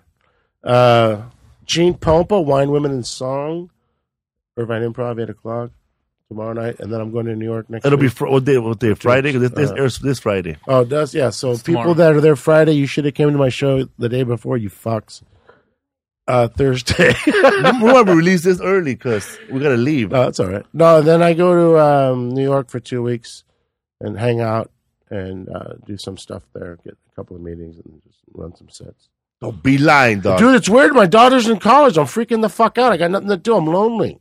Uh, Gene Pompa, Wine, Women, and Song, Irvine Improv, eight o'clock tomorrow night, and then I'm going to New York next It'll be week. fr- what day? What day? Friday? 'Cause this, this Uh, airs this Friday. Oh, it does? Yeah, so people tomorrow. that are there Friday, you should have came to my show the day before, you fucks. Uh, Thursday. we want to release this early because we gotta leave. No, that's all right. No, then I go to um, New York for two weeks and hang out and uh, do some stuff there, get a couple of meetings, and just run some sets. Don't be lying, dog. Dude, it's weird. My daughter's in college. I'm freaking the fuck out. I got nothing to do. I'm lonely.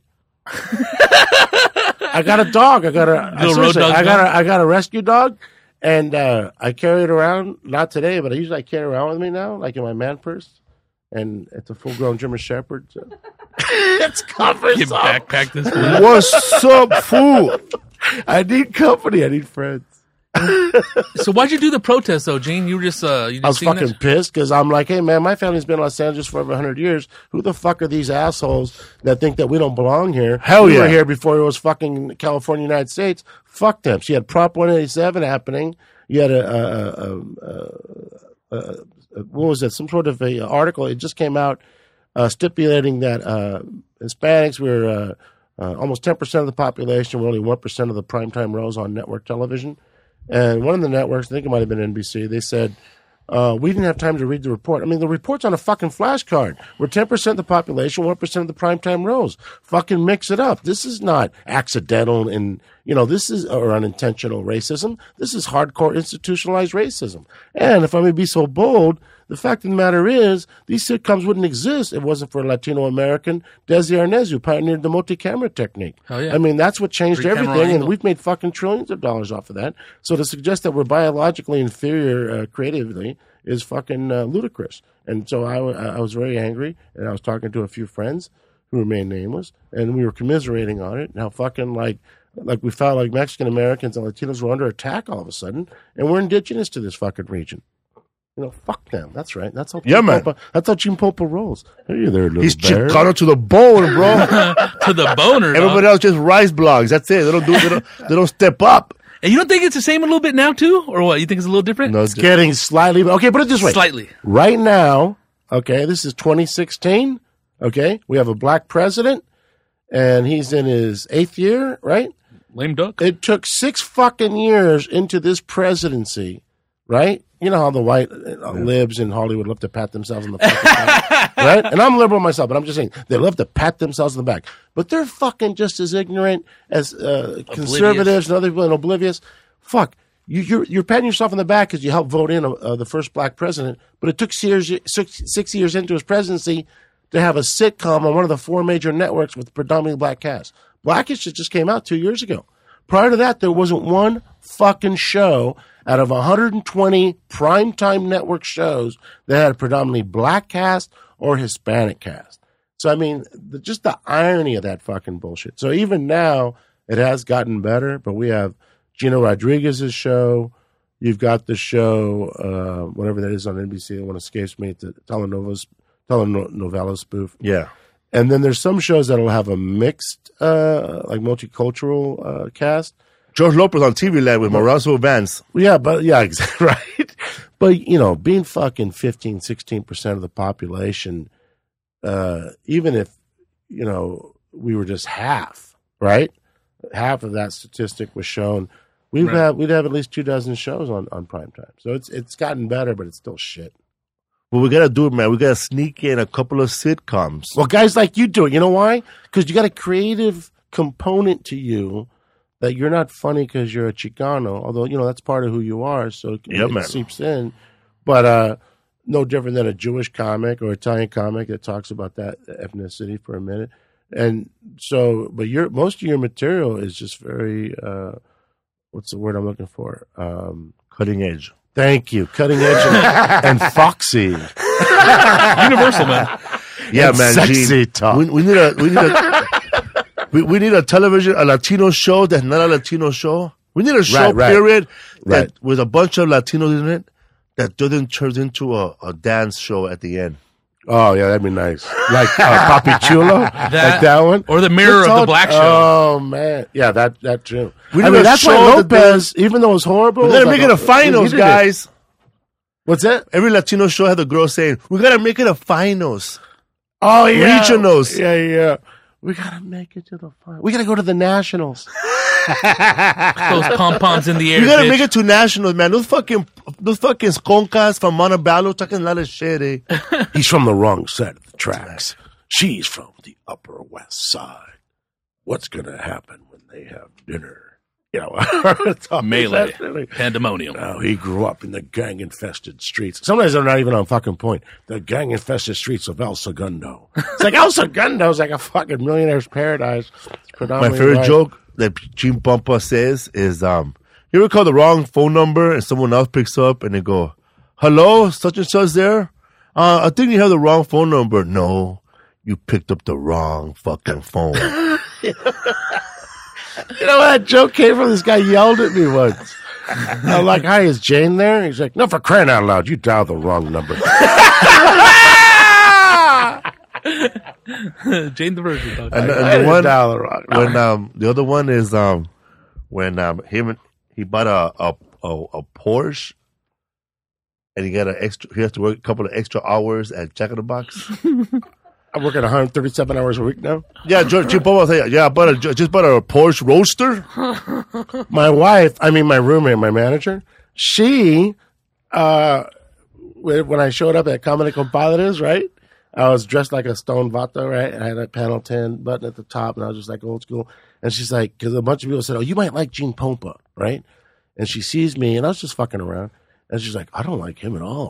I got a dog. I got a. I, Little road seriously, dog I got dog? a. I got a rescue dog, and uh, I carry it around. Not today, but I usually I carry it around with me now, like in my man purse. and it's a full-grown German Shepherd. So. It's covers You up. backpack this fool. What's up, fool? I need company. I need friends. So why'd you do the protest though, Gene? You were just uh, you just I was seen fucking this? pissed because I'm like, hey man, my family's been in Los Angeles for over one hundred years. Who the fuck are these assholes that think that we don't belong here? Hell we yeah. were here before it was fucking California, United States. Fuck them. She had Prop one eighty-seven happening. You had a, a, a, a, a, a what was it? Some sort of a article. It just came out uh, stipulating that uh, Hispanics were uh, uh, almost ten percent of the population. We're only one percent of the primetime roles on network television. And one of the networks, I think it might have been N B C, they said, uh, we didn't have time to read the report. I mean, the report's on a fucking flashcard. We're ten percent of the population, one percent of the primetime roles. Fucking mix it up. This is not accidental and, you know, this is, or unintentional racism. This is hardcore institutionalized racism. And if I may be so bold, the fact of the matter is, these sitcoms wouldn't exist if it wasn't for a Latino American, Desi Arnaz, who pioneered the multi-camera technique. Oh, yeah. I mean, that's what changed Three-camera everything, and angle. we've made fucking trillions of dollars off of that. So to suggest that we're biologically inferior uh, creatively is fucking uh, ludicrous. And so I, w- I was very angry, and I was talking to a few friends who remain nameless, and we were commiserating on it, and how fucking like like we felt like Mexican Americans and Latinos were under attack all of a sudden, and we're indigenous to this fucking region. You know, fuck them. That's right. That's how Yeah, man. Popa, that's how Jim Popa rolls. Hey there, little He's bear. Chicano to the bone, bro. To the boner. dog. Everybody else just rise blogs. That's it. They don't do. They don't, they don't step up. And you don't think it's the same a little bit now too, or what? You think it's a little different? No, It's getting slightly. Okay, put it this way. Slightly. Right now, okay, this is twenty sixteen. Okay, we have a black president, and he's in his eighth year, right? Lame duck. It took six fucking years into this presidency, right? You know how the white uh, libs in Hollywood love to pat themselves on the fucking back, right? And I'm liberal myself, but I'm just saying they love to pat themselves on the back. But they're fucking just as ignorant as uh, conservatives and other people and oblivious. Fuck. You, you're you're patting yourself on the back because you helped vote in uh, the first black president, but it took six years, six, six years into his presidency to have a sitcom on one of the four major networks with a predominantly black cast. Blackish just came out two years ago. Prior to that, there wasn't one fucking show out of one hundred twenty primetime network shows that had a predominantly black cast or Hispanic cast. So, I mean, the, just the irony of that fucking bullshit. So even now, it has gotten better, but we have Gina Rodriguez's show. You've got the show, uh, whatever that is on N B C, that one escapes me, the telenovela, telenovela spoof. Yeah. And then there's some shows that'll have a mixed, uh, like multicultural uh, cast. George Lopez on T V Land with Mauricio Vance. Yeah, but yeah, exactly right. But you know, being fucking fifteen, sixteen percent of the population, uh, even if you know we were just half, right? Half of that statistic was shown. We've Right. had we'd have at least two dozen shows on on primetime. So it's it's gotten better, but it's still shit. Well, we gotta do it, man. We gotta sneak in a couple of sitcoms. Well, guys like you do it. You know why? Because you got a creative component to you that you're not funny because you're a Chicano, although, you know, that's part of who you are, so it, Yeah, it man. seeps in. But uh, no different than a Jewish comic or Italian comic that talks about that ethnicity for a minute. And so, but your most of your material is just very, uh, what's the word I'm looking for? Um, Cutting edge. thank you. Cutting edge and, and foxy. Universal, man. Yeah, And man. sexy Gene. talk. We, we need a we need a we, we need a television a Latino show that's not a Latino show. We need a show Right, right. period that Right. with a bunch of Latinos in it that doesn't turn into a, a dance show at the end. Oh, yeah, that'd be nice. Like uh, Papi Chulo, like that one. Or the Mirror It's of the all- Black Show. Oh, man. Yeah, that that too. We I need mean, a that's why show that Lopez, even though it's horrible. We gotta like make it a he finals, did it. guys. What's that? Every Latino show had the girl saying, "We gotta make it a finals." Oh, yeah. Regionals. Yeah, yeah. We got to make it to the final. We got to go to the Nationals. Those pom poms in the air. We gotta bitch. make it to nationals, man. Those fucking those fucking skonkas from Montebello talking a lot of shit, eh? He's from the wrong side of the tracks. She's from the Upper West Side. What's going to happen when they have dinner? You know, Melee. Pandemonium. No, he grew up in the gang-infested streets. Sometimes they're not even on fucking point. The gang-infested streets of El Segundo. It's like El Segundo's like a fucking millionaire's paradise. It's My predominantly favorite white. joke that Gene Bumpa says is, um, you ever call the wrong phone number and someone else picks up and they go, "Hello, such and such there? Uh, I think you have the wrong phone number. No, you picked up the wrong fucking phone. You know that joke came from this guy yelled at me once. I'm like, hi, is Jane there? He's like, no, for crying out loud, you dialed the wrong number. Jane the Virgin. dog. And, I and didn't the one dial the wrong number. when um the other one is um when um him he bought a a a, a Porsche and he got an extra he has to work a couple of extra hours at Jack in the Box. I'm working one hundred thirty-seven hours a week now. Yeah, George, Jim Bobo said, yeah, I bought a, just bought a Porsche Roadster. My wife, I mean, my roommate, my manager, she, uh, when when I showed up at Comedy Compadres, right? I was dressed like a stone vato, right? I had a panel ten button at the top, and I was just like old school. And she's like, because a bunch of people said, oh, you might like Gene Pompa, right? And she sees me, and I was just fucking around. And she's like, I don't like him at all,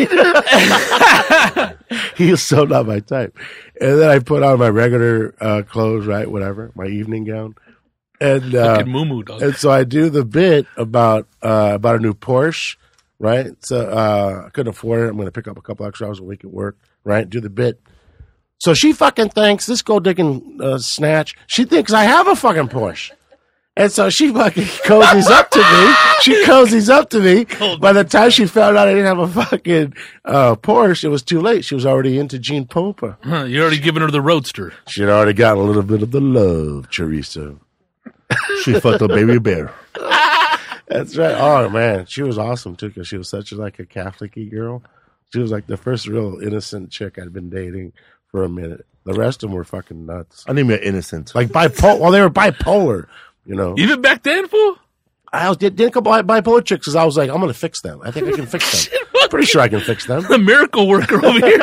right? He is so not my type. And then I put on my regular uh, clothes, right? Whatever, my evening gown. And uh, Fucking moo-moo, dog. and so I do the bit about uh, about a new Porsche, right? So uh, I couldn't afford it. I'm going to pick up a couple extra hours a week at work, right? Do the bit. So she fucking thinks, this gold digging uh, snatch, she thinks I have a fucking Porsche. And so she fucking cozies up to me. She cozies up to me. By the time she found out I didn't have a fucking uh, Porsche, it was too late. She was already into Gene Pompa. Huh, you're already giving her the Roadster. She had already gotten a little bit of the love, chorizo. She fucked a baby bear. That's right. Oh man, she was awesome too because she was such a, like a Catholic-y girl. She was like the first real innocent chick I'd been dating for a minute. The rest of them were fucking nuts. I need me an innocent. Like bipolar. Well, they were bipolar. You know, Even back then, fool? I was, did, did a couple of bipolar chicks because I was like, I'm gonna fix them. I think I can fix them. Pretty sure I can fix them. The miracle worker over here.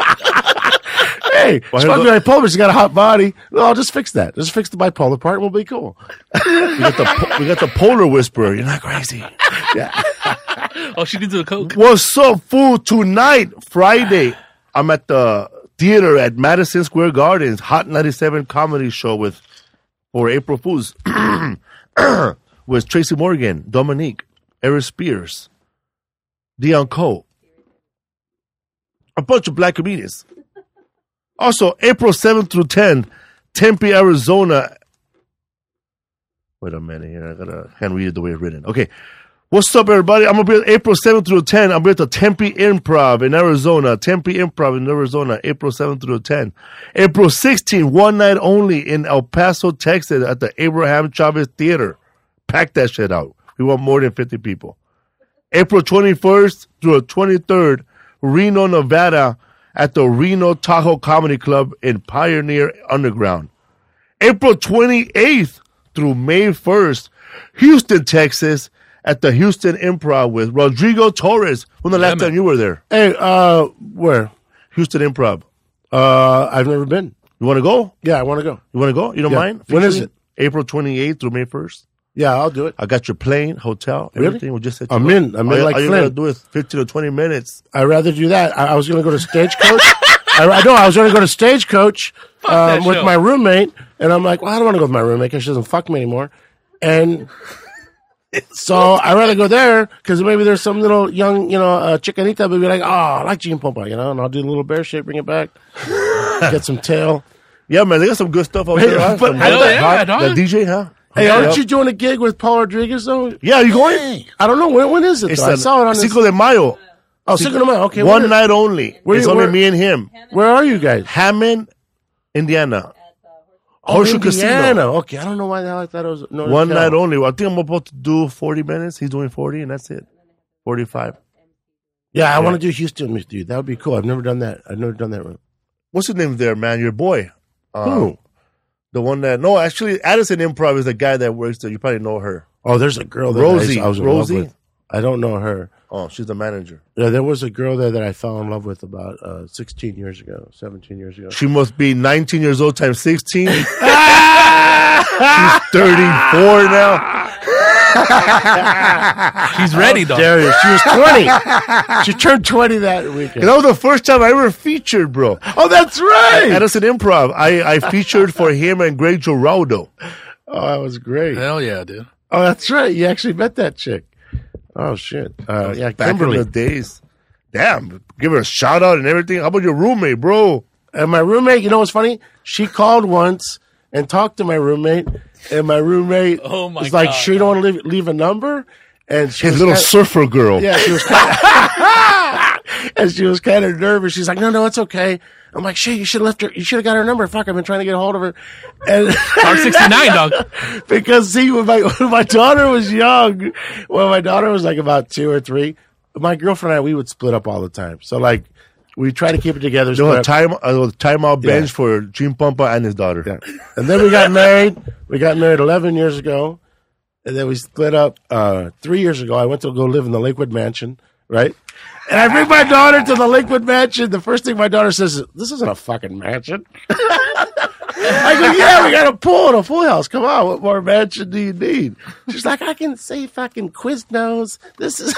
Hey, Well, she's here's be bipolar. She's got a hot body. No, I'll just fix that. Just fix the bipolar part, and we'll be cool. We got the po- we got the polar whisperer. You're not crazy. Oh, she needs a Coke. What's up, fool? Tonight, Friday, I'm at the theater at Madison Square Gardens, Hot ninety-seven comedy show with for April Fools with Tracy Morgan, Dominique, Eric Spears, Dion Cole, a bunch of black comedians. Also, April seventh through tenth, Tempe, Arizona. Wait a minute here. I gotta hand read it the way it's written. Okay. What's up, everybody? I'm gonna be April seventh through tenth. I'm at the Tempe Improv in Arizona. Tempe Improv in Arizona, April seventh through tenth. April sixteenth, one night only in El Paso, Texas at the Abraham Chavez Theater. Pack that shit out. We want more than fifty people. April twenty-first through the twenty-third, Reno, Nevada at the Reno Tahoe Comedy Club in Pioneer Underground. April twenty-eighth through May first, Houston, Texas at the Houston Improv with Rodrigo Torres. When the Yeah, last man. time you were there? Hey, uh, where? Houston Improv. Uh, I've never been. You want to go? Yeah, I want to go. You want to go? You don't Yeah. mind? When is Featuring April twenty-eighth through May first. Yeah, I'll do it. I got your plane, hotel, Really? everything. We just set you I'm up. in. I'm in all, like all you gotta Flint. do is fifteen or twenty minutes. I'd rather do that. I, I was going to go to Stagecoach. I, I know I was going to go to Stagecoach that um, with show. my roommate, and I'm like, well, I don't want to go with my roommate because she doesn't fuck me anymore. And so I'd rather go there because maybe there's some little young, you know, uh, chicanita would be like, oh, I like Gene Pompa, you know, and I'll do a little bear shape, bring it back, get some tail. Yeah, man, they got some good stuff out Hey, there. huh? but Some- Hell yeah, dog. The D J, huh? Hey, Yeah. aren't you doing a gig with Paul Rodriguez though? Yeah, you going? I don't know when. When is it? It's Though? I the saw it on Cinco this. de Mayo. Oh, Cinco de Mayo. Okay, One where, night only. Where it's you- only where- me and him. Where are you guys? Hammond, Indiana. Oh, Horseshoe Indiana. Casino. Okay, I don't know why the hell I thought it was Northern One Cal. night only. Well, I think I'm about to do forty minutes. He's doing forty, and that's it. forty-five. Yeah, I want to do Houston with you. That would be cool. I've never done that. I've never done that. One. What's his name there, man? Your boy. Um, Who? The one that, no, actually, Addison Improv is the guy that works there. You probably know her. Oh, there's a girl there Rosie. that I, I was in love Rosie? with. I don't know her. Oh, she's the manager. Yeah, there was a girl there that I fell in love with about uh, sixteen years ago, seventeen years ago. She must be nineteen years old times sixteen. She's thirty-four now. She's ready, dog. There it is. She was twenty. She turned twenty that weekend. And that was the first time I ever featured, bro. Oh, that's right. Addison Improv. I, I featured for him and Greg Giraldo. Oh, that was great. Hell yeah, dude. Oh, that's right. You actually met that chick. Oh shit. Uh, yeah, Back Kimberly. in the days. Damn, give her a shout out and everything. How about your roommate, bro? And my roommate, you know what's funny? She called once and talked to my roommate, and my roommate Oh, my was like, God. "Sure, you don't want to leave, leave a number?" And she His was little kinda- surfer girl. yeah, she was kind of, and she was kind of nervous. She's like, "No, no, it's okay." I'm like, "Shit, you should have left her. You should have got her number. Fuck, I've been trying to get a hold of her." And R sixty-nine, dog. because see, when my when my daughter was young, when my daughter was like about two or three, my girlfriend and I, we would split up all the time. So like, we try to keep it together. There was a split up. time, a timeout bench Yeah. for Gene Pompa and his daughter. Yeah. And then we got married. We got married eleven years ago. And then we split up uh, three years ago. I went to go live in the Lakewood Mansion, right? And I bring my daughter to the Lakewood Mansion. The first thing my daughter says is, "This isn't a fucking mansion." I go, "Yeah, we got a pool and a full house. Come on, what more mansion do you need?" She's like, "I can say fucking Quiznos. This is..."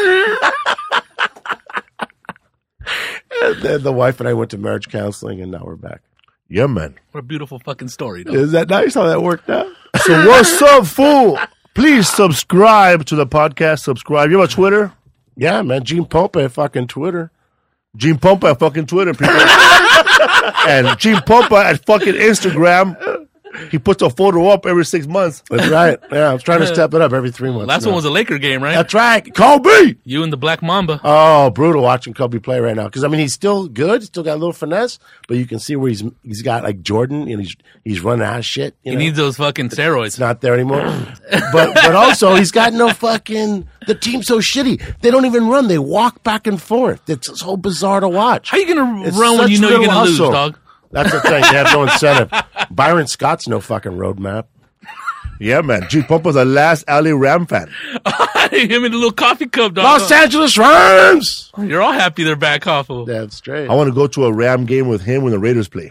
And then the wife and I went to marriage counseling, and now we're back. Yeah, man. What a beautiful fucking story, dog. Is that nice how that worked out? So what's up, fool? Please subscribe to the podcast. Subscribe. You have a Twitter? Yeah, man. Gene Pompa at fucking Twitter. Gene Pompa at fucking Twitter, people. And Gene Pompa at fucking Instagram. He puts a photo up every six months. That's right. Yeah, I'm trying to step it up every three months. Last now. one was a Laker game, right? That's right. Kobe. You and the Black Mamba. Oh, brutal watching Kobe play right now. Because I mean, he's still good. He's still got a little finesse, but you can see where he's he's got like Jordan, and he's he's running out of shit. You He know? needs those fucking It's steroids. not there anymore. but but also he's got no fucking. The team's so shitty. They don't even run. They walk back and forth. It's so bizarre to watch. How you gonna It's run when such you know you're little gonna lose, hustle. dog? That's the thing. They have no incentive. Byron Scott's no fucking roadmap. Yeah, man. Gene Pompa's the last L A Ram fan. Him in the little coffee cup, dog. Los Angeles Rams. You're all happy they're back, Hoffel. That's straight. I want to go to a Ram game with him when the Raiders play.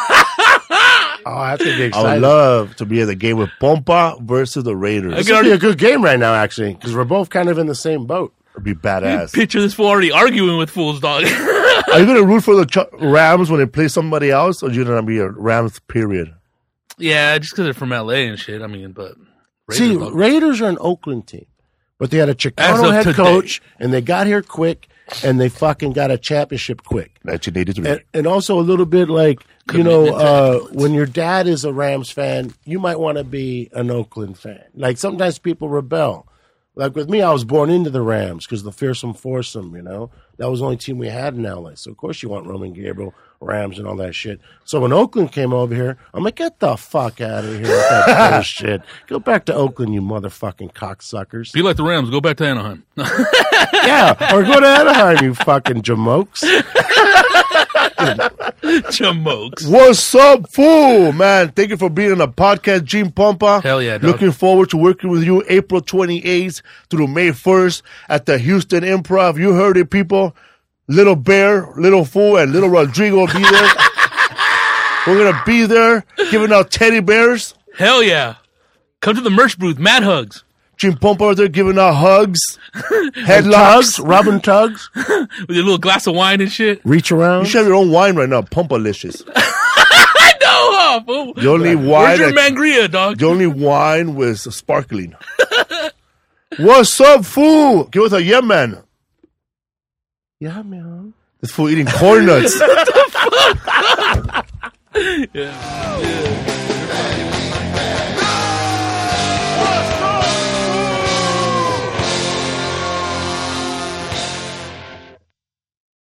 Oh, that's gonna be I exciting. would love to be at the game with Pompa versus the Raiders. I This can would be already a good game right now, actually, because we're both kind of in the same boat. It'd be badass. picture this fool already arguing with fools, dog. Are you going to root for the Ch- Rams when they play somebody else, or are you going to be a Rams, period? Yeah, just because they're from L A and shit. I mean, but Raiders, See, dog. Raiders are an Oakland team, but they had a As Chicano of head today. coach, and they got here quick, and they fucking got a championship quick. nineteen eighty-three. And, and also a little bit like, you know, Commitment to uh, excellence. when your dad is a Rams fan, you might want to be an Oakland fan. Like sometimes people rebel. Like with me, I was born into the Rams because the fearsome foursome, you know, that was the only team we had in L A. So of course you want Roman Gabriel, Rams, and all that shit. So when Oakland came over here, I'm like, get the fuck out of here with that bullshit. Go back to Oakland, you motherfucking cocksuckers. Be like the Rams. Go back to Anaheim. Yeah, or go to Anaheim, you fucking jamokes. Jamokes. What's up, fool? Man, thank you for being on the podcast, Gene Pompa. Hell yeah, dog. Looking forward to working with you April twenty-eighth through May first at the Houston Improv. You heard it, people. Little Bear, Little Fool, and Little Rodrigo will be there. We're going to be there giving out teddy bears. Hell yeah. Come to the merch booth. Mad hugs. Gene Pompa out there giving out hugs, Tugs, headlocks. rubbing tugs, With your little glass of wine and shit. reach around. You should have your own wine right now, Pompalicious. I know, huh, fool. The only wine, Where's your that- mangria, dog? the only wine was sparkling. What's up, fool? Give us a yeah, man. Yeah, man. This fool eating corn nuts. Yeah. Yeah.